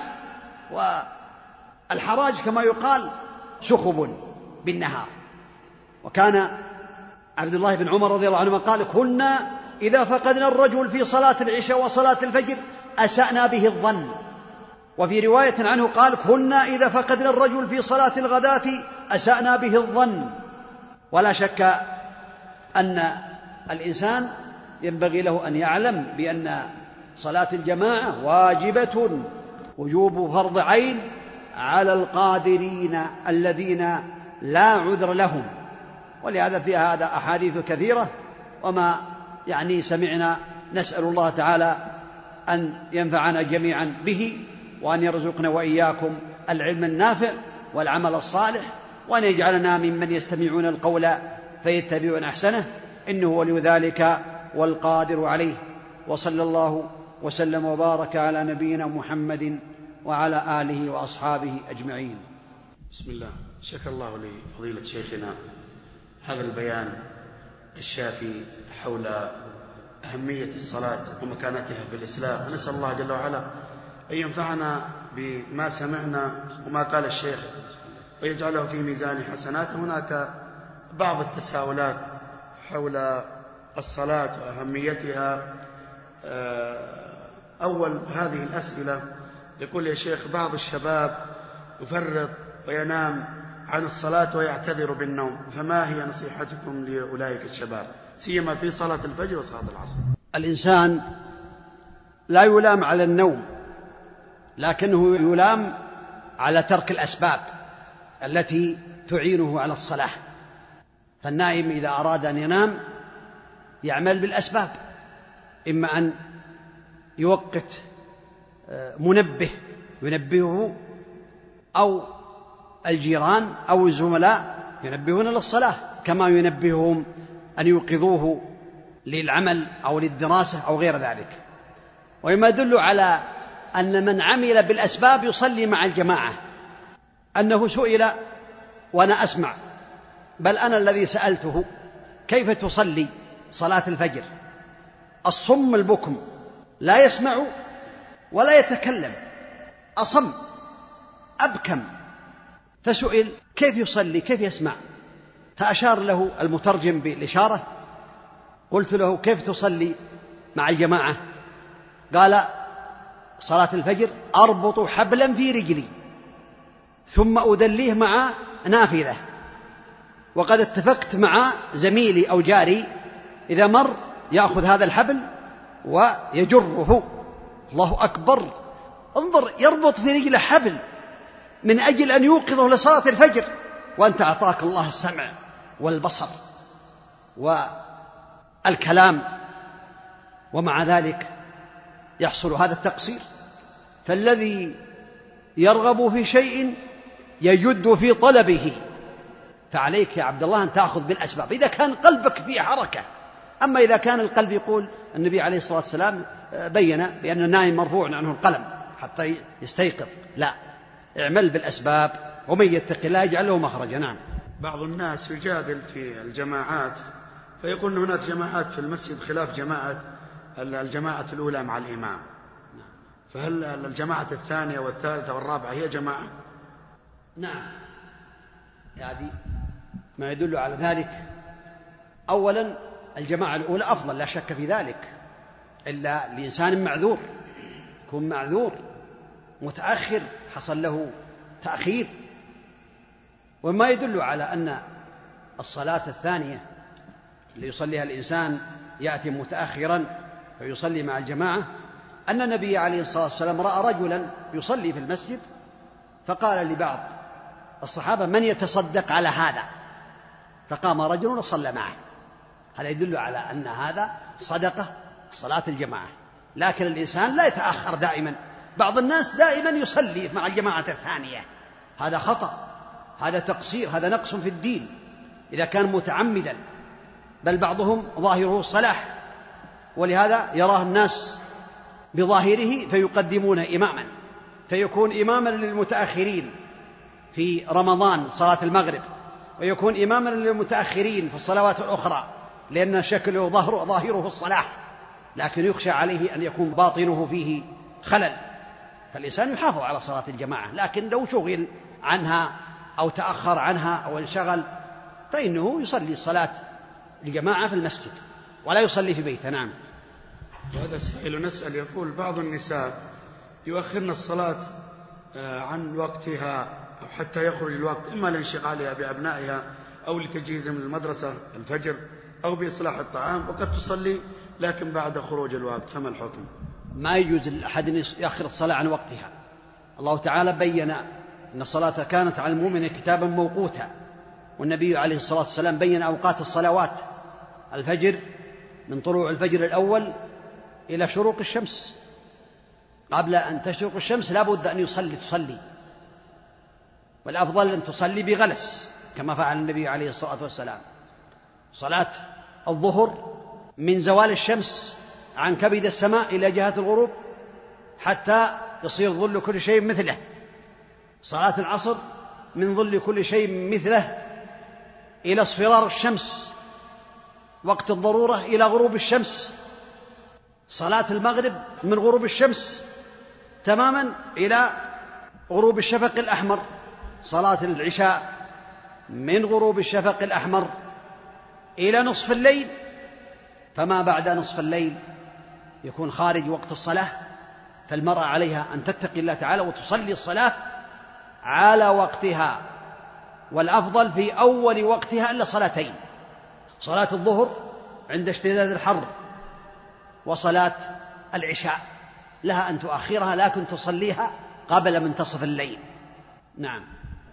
A: والحراج كما يقال، صخب بالنهار. وكان عبد الله بن عمر رضي الله عنه قال: كنا إذا فقدنا الرجل في صلاة العشاء وصلاة الفجر أسأنا به الظن. وفي رواية عنه قال: كنا إذا فقدنا الرجل في صلاة الغداة أسأنا به الظن. ولا شك أن الإنسان ينبغي له أن يعلم بأن صلاة الجماعة واجبة، وجوب فرض عين على القادرين الذين لا عذر لهم. ولهذا في هذا أحاديث كثيرة، وما سمعنا، نسأل الله تعالى أن ينفعنا جميعا به، وأن يرزقنا وإياكم العلم النافع والعمل الصالح، وأن يجعلنا ممن يستمعون القول فيتبعون أحسنه، إنه ولي ذلك والقادر عليه. وصلى الله وسلم وبارك على نبينا محمد وعلى آله وأصحابه أجمعين.
B: بسم الله. شكر الله لفضيلة شيخنا هذا البيان الشافي حول أهمية الصلاة ومكانتها في الإسلام، ونسأل الله جل وعلا أن ينفعنا بما سمعنا وما قال الشيخ ويجعله في ميزان حسناته. هناك بعض التساؤلات حول الصلاة وأهميتها. أول هذه الأسئلة يقول: يا شيخ، بعض الشباب يفرط وينام عن الصلاة ويعتذر بالنوم، فما هي نصيحتكم لأولئك الشباب سيما في صلاة الفجر وصلاة العصر؟
A: الإنسان لا يلام على النوم، لكنه يلام على ترك الأسباب التي تعينه على الصلاة. فالنائم إذا أراد أن ينام يعمل بالأسباب، إما أن يوقت منبه ينبهه، أو الجيران أو الزملاء ينبهون للصلاة، كما ينبههم أن يوقظوه للعمل أو للدراسة أو غير ذلك. وما يدل على أن من عمل بالأسباب يصلي مع الجماعة أنه سئل وأنا أسمع، بل أنا الذي سألته: كيف تصلي صلاة الفجر؟ الصم البكم لا يسمع ولا يتكلم، أصم أبكم، فسئل كيف يصلي كيف يسمع؟ فأشار له المترجم بالإشارة. قلت له: كيف تصلي مع الجماعة؟ قال: صلاة الفجر أربط حبلا في رجلي ثم أدليه مع نافذة، وقد اتفقت مع زميلي أو جاري إذا مر يأخذ هذا الحبل ويجره. الله أكبر، انظر، يربط في رجله حبل من أجل أن يوقظه لصلاة الفجر، وأنت أعطاك الله السمع والبصر والكلام، ومع ذلك يحصل هذا التقصير. فالذي يرغب في شيء يجد في طلبه، فعليك يا عبد الله أن تأخذ بالأسباب إذا كان قلبك فيه حركة. أما إذا كان القلب يقول، النبي عليه الصلاة والسلام بين بأن النائم مرفوع عنه القلم حتى يستيقظ، لا، اعمل بالأسباب، ومن يتق الله يجعل له مخرجا. نعم.
B: بعض الناس يجادل في الجماعات فيقول هناك جماعات في المسجد خلاف الجماعة الأولى مع الإمام، فهل الجماعة الثانية والثالثة والرابعة هي جماعة؟
A: نعم، يعني ما يدل على ذلك أولا الجماعة الأولى أفضل لا شك في ذلك، إلا لإنسان معذور، يكون معذور متأخر حصل له تأخير. وما يدل على أن الصلاة الثانية اللي يصليها الإنسان يأتي متأخرا فيصلي مع الجماعة أن النبي عليه الصلاة والسلام رأى رجلا يصلي في المسجد فقال لبعض الصحابة: من يتصدق على هذا؟ فقام رجل وصلى معه. هذا يدل على أن هذا صدقة صلاة الجماعة. لكن الإنسان لا يتأخر دائما، بعض الناس دائما يصلي مع الجماعة الثانية، هذا خطأ، هذا تقصير، هذا نقص في الدين إذا كان متعمدا، بل بعضهم ظاهره الصلاح، ولهذا يراه الناس بظاهره فيقدمون إماما، فيكون إماما للمتأخرين في رمضان صلاة المغرب، ويكون إماما للمتأخرين في الصلوات الأخرى، لأن شكله ظاهره الصلاح، لكن يخشى عليه أن يكون باطنه فيه خلل. فالإنسان يحافظ على صلاة الجماعة، لكن لو شغل عنها أو تأخر عنها أو انشغل فإنه يصلي صلاة الجماعة في المسجد ولا يصلي في بيته. نعم.
B: وهذا سائل نسأل يقول: بعض النساء يؤخرن الصلاة عن وقتها أو حتى يخرج الوقت، إما لانشغالها بأبنائها أو لتجهيزهم للمدرسة الفجر أو بإصلاح الطعام، وقد تصلي لكن بعد خروج الوقت، فما الحكم؟
A: ما يجوز لأحد أن يأخر الصلاة عن وقتها. الله تعالى بين أن الصلاة كانت على المؤمن كتابا موقوتا، والنبي عليه الصلاة والسلام بين أوقات الصلوات: الفجر من طلوع الفجر الأول إلى شروق الشمس، قبل أن تشرق الشمس لا بد أن تصلي، والأفضل أن تصلي بغلس كما فعل النبي عليه الصلاة والسلام. صلاة الظهر من زوال الشمس عن كبد السماء إلى جهة الغروب حتى يصير ظل كل شيء مثله. صلاة العصر من ظل كل شيء مثله إلى اصفرار الشمس وقت الضرورة إلى غروب الشمس. صلاة المغرب من غروب الشمس تماما إلى غروب الشفق الأحمر. صلاة العشاء من غروب الشفق الأحمر إلى نصف الليل، فما بعد نصف الليل يكون خارج وقت الصلاة، فالمرأة عليها أن تتقي الله تعالى وتصلي الصلاة على وقتها، والأفضل في أول وقتها إلا صلاتين: صلاة الظهر عند اشتداد الحر، وصلاة العشاء لها أن تؤخرها لكن تصليها قبل منتصف الليل. نعم.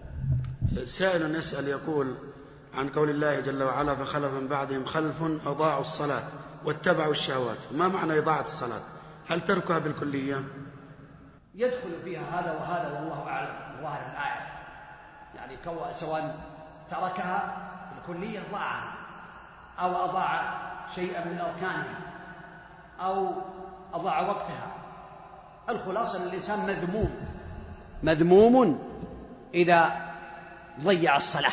B: سائل يسأل يقول عن قول الله جل وعلا: فخلف من بعدهم خلف أضاعوا الصلاة واتبعوا الشهوات. ما معنى إضاعة الصلاة؟ هل تركها بالكلية؟
A: يدخل فيها هذا وهذا والله أعلم ظاهر الآية، يعني سواء تركها بالكلية ضاعها أو أضاع شيئا من أركانها أو أضاع وقتها. الخلاصة أن الإنسان مذموم إذا ضيع الصلاة،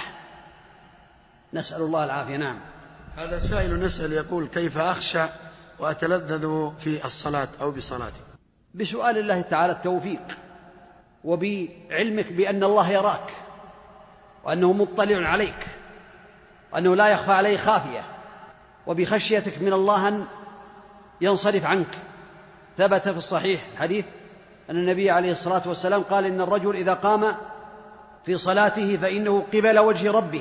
A: نسأل الله العافية. نعم.
B: هذا سائل نسأل يقول: كيف أخشى وأتلذذ في الصلاة أو بصلاتي؟
A: بسؤال الله تعالى التوفيق، وبعلمك بأن الله يراك وأنه مطلع عليك وأنه لا يخفى عليه خافية، وبخشيتك من الله أن ينصرف عنك. ثبت في الصحيح حديث أن النبي عليه الصلاة والسلام قال: إن الرجل إذا قام في صلاته فإنه قبل وجه ربه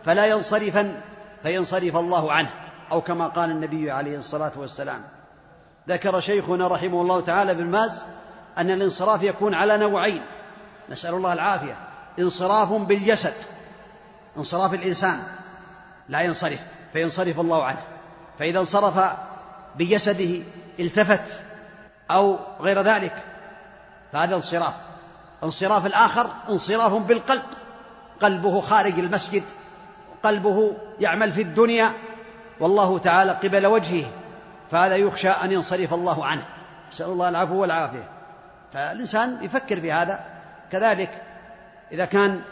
A: فينصرف الله عنه، أو كما قال النبي عليه الصلاة والسلام. ذكر شيخنا رحمه الله تعالى بن باز أن الانصراف يكون على نوعين، نسأل الله العافية: انصراف بالجسد، انصراف الإنسان لا ينصرف فينصرف الله عنه، فإذا انصرف بجسده التفت أو غير ذلك فهذا انصراف. انصراف الآخر انصراف بالقلب، قلبه خارج المسجد، قلبه يعمل في الدنيا والله تعالى قبل وجهه، فهذا يخشى أن ينصرف الله عنه، نسأل الله العفو والعافية. فالإنسان يفكر في هذا. كذلك إذا كان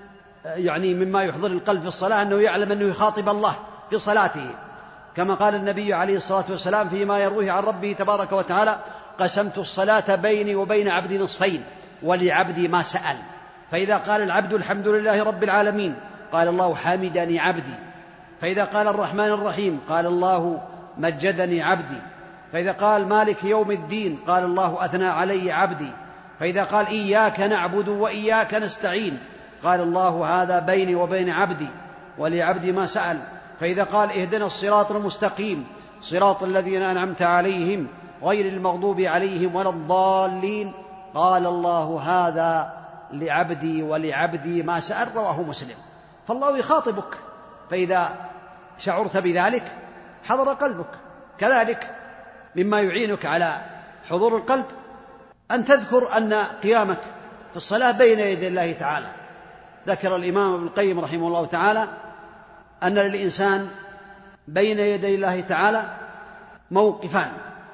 A: مما يحضر القلب في الصلاة أنه يعلم أنه يخاطب الله في صلاته، كما قال النبي عليه الصلاة والسلام فيما يرويه عن ربه تبارك وتعالى: قسمت الصلاة بيني وبين عبدي نصفين ولعبدي ما سأل. فإذا قال العبد الحمد لله رب العالمين قال الله حمدني عبدي، فإذا قال الرحمن الرحيم قال الله مجدني عبدي، فإذا قال مالك يوم الدين قال الله أثنى علي عبدي، فإذا قال إياك نعبد وإياك نستعين قال الله هذا بيني وبين عبدي ولعبدي ما سأل، فإذا قال اهدنا الصراط المستقيم صراط الذين أنعمت عليهم غير المغضوب عليهم ولا الضالين قال الله هذا لعبدي ولعبدي ما سأل، رواه مسلم. فالله يخاطبك، فإذا شعرت بذلك حضر قلبك. كذلك مما يعينك على حضور القلب أن تذكر أن قيامك في الصلاة بين يدي الله تعالى. ذكر الإمام ابن القيم رحمه الله تعالى أن للإنسان بين يدي الله تعالى موقفان،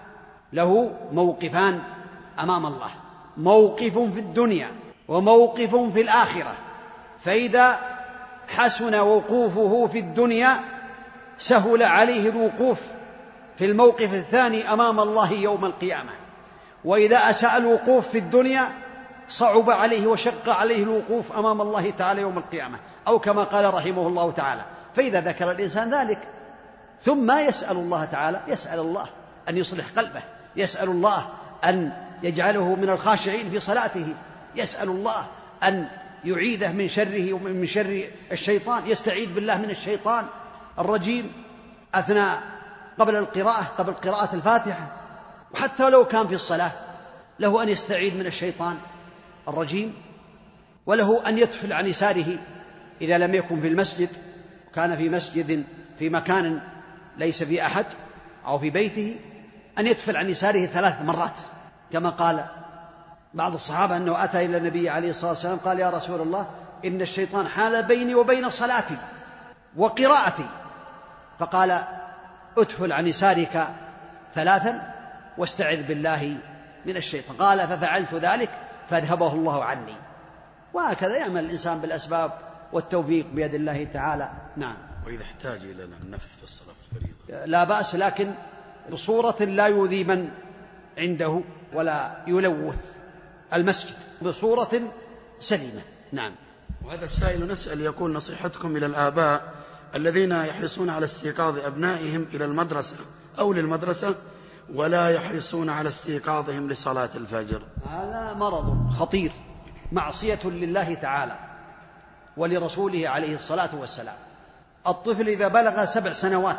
A: له موقفان أمام الله: موقف في الدنيا وموقف في الآخرة. فإذا حسن وقوفه في الدنيا سهل عليه الوقوف في الموقف الثاني أمام الله يوم القيامة، وإذا أساء الوقوف في الدنيا صعب عليه وشق عليه الوقوف أمام الله تعالى يوم القيامة، أو كما قال رحمه الله تعالى. فإذا ذكر الإنسان ذلك ثم يسأل الله تعالى، يسأل الله أن يصلح قلبه، يسأل الله أن يجعله من الخاشعين في صلاته، يسأل الله أن يعيده من شره ومن شر الشيطان، يستعيذ بالله من الشيطان الرجيم أثناء قبل قراءة الفاتحة. وحتى لو كان في الصلاة له أن يستعيذ من الشيطان الرجيم، وله أن يدفل عن يساره إذا لم يكن في المسجد، كان في مسجد في مكان ليس فيه أحد أو في بيته، أن يدفل عن يساره 3 مرات، كما قال بعض الصحابة أنه أتى إلى النبي عليه الصلاة والسلام قال: يا رسول الله إن الشيطان حال بيني وبين صلاتي وقراءتي، فقال: ادفل عن يسارك 3 واستعذ بالله من الشيطان. قال: ففعلت ذلك فاذهبه الله عني. وهكذا يعمل الإنسان بالأسباب، والتوفيق بيد الله تعالى. نعم.
B: وإذا احتاج إلى النفث في الصلاة الفريضة
A: لا بأس، لكن بصورة لا يؤذي من عنده ولا يلوث المسجد، بصورة سليمة. نعم.
B: وهذا السائل نسأل يقول: نصيحتكم إلى الآباء الذين يحرصون على استيقاظ أبنائهم إلى المدرسة أو للمدرسة ولا يحرصون على استيقاظهم لصلاة الفجر.
A: هذا مرض خطير، معصية لله تعالى ولرسوله عليه الصلاة والسلام. الطفل إذا بلغ 7 سنوات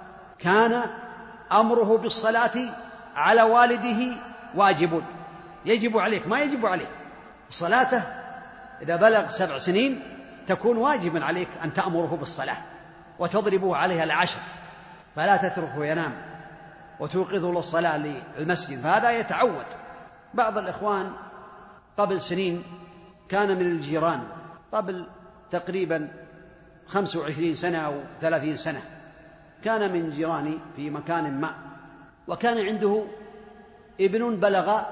A: كان أمره بالصلاة على والده واجب، يجب عليك، ما يجب عليه. صلاته إذا بلغ 7 سنين تكون واجبا عليك أن تأمره بالصلاة وتضربه عليها 10، فلا تتركه ينام وتوقظه للصلاة للمسجد، فهذا يتعود. بعض الإخوان قبل سنين كان من الجيران، قبل تقريبا 25 سنة أو 30 سنة، كان من جيراني في مكان ما، وكان عنده ابن بلغ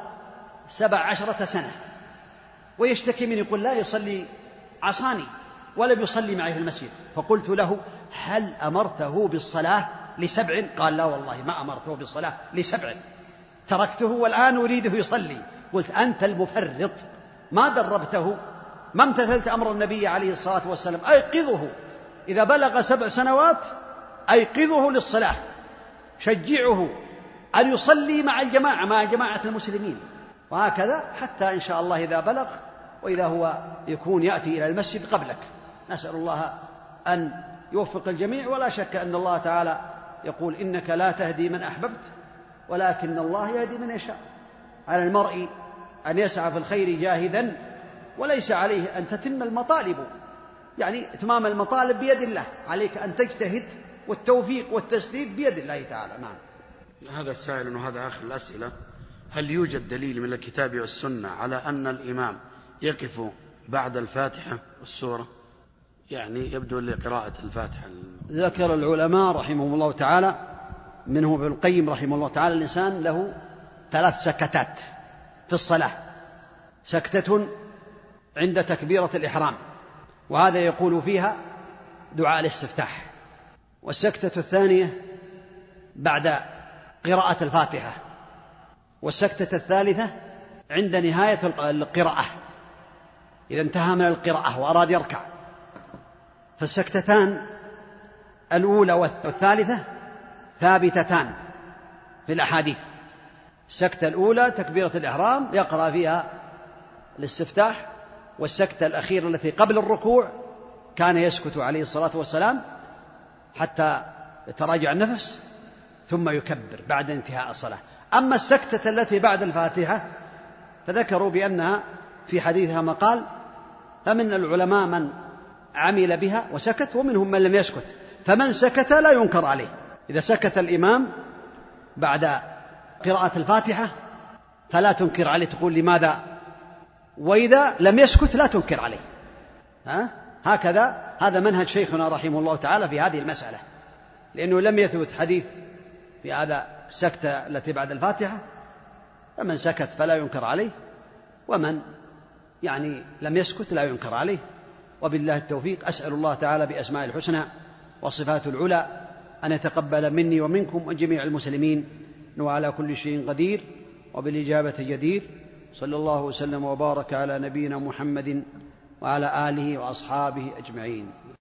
A: 17 سنة ويشتكي من، يقول: لا يصلي، عصاني ولم يصلي معي في المسجد. فقلت له: هل أمرته بالصلاة ل7؟ قال: لا والله ما أمرته بالصلاة ل7، تركته والآن أريده يصلي. قلت: أنت المفرط، ما دربته، ما امتثلت أمر النبي عليه الصلاة والسلام. أيقظه إذا بلغ 7 سنوات، أيقظه للصلاة، شجعه أن يصلي مع الجماعة، مع جماعة المسلمين، وهكذا حتى إن شاء الله إذا بلغ وإذا هو يكون يأتي إلى المسجد قبلك. نسأل الله أن يوفق الجميع. ولا شك أن الله تعالى يقول إنك لا تهدي من أحببت ولكن الله يهدي من يشاء. على المرء أن يسعى في الخير جاهدا وليس عليه أن تتم المطالب، يعني إتمام المطالب بيد الله، عليك أن تجتهد والتوفيق والتسديد بيد الله تعالى. نعم.
B: هذا سائل وهذا آخر الأسئلة: هل يوجد دليل من الكتاب والسنة على أن الإمام يقف بعد الفاتحة والسورة؟ يعني يبدو لقراءة الفاتحة.
A: ذكر العلماء رحمهم الله تعالى، منهم ابن القيم رحمه الله تعالى، الإنسان له 3 سكتات في الصلاة: سكتة عند تكبيرة الإحرام، وهذا يقول فيها دعاء الاستفتاح، والسكتة الثانية بعد قراءة الفاتحة، والسكتة الثالثة عند نهاية القراءة إذا انتهى من القراءة وأراد يركع. فالسكتتان الأولى والثالثة ثابتتان في الأحاديث. السكتة الأولى تكبيرة الإحرام يقرأ فيها الاستفتاح، والسكتة الأخيرة التي قبل الركوع كان يسكت عليه الصلاة والسلام حتى يتراجع النفس ثم يكبر بعد انتهاء الصلاة. أما السكتة التي بعد الفاتحة فذكروا بأنها في حديثها مقال، فمن العلماء من عمل بها وسكت ومنهم من لم يسكت، فمن سكت لا ينكر عليه. إذا سكت الإمام بعد قراءة الفاتحة فلا تنكر عليه، تقول لماذا، وإذا لم يسكت لا تنكر عليه. هكذا هذا منهج شيخنا رحمه الله تعالى في هذه المسألة، لأنه لم يثبت حديث في هذا السكتة التي بعد الفاتحة، فمن سكت فلا ينكر عليه، ومن لم يسكت لا ينكر عليه. وبالله التوفيق. أسأل الله تعالى بأسماء الحسنى وصفات العلى أن يتقبل مني ومنكم وجميع المسلمين، إنه على كل شيء قدير وبالإجابة جدير. صلى الله وسلم وبارك على نبينا محمد وعلى آله وأصحابه أجمعين.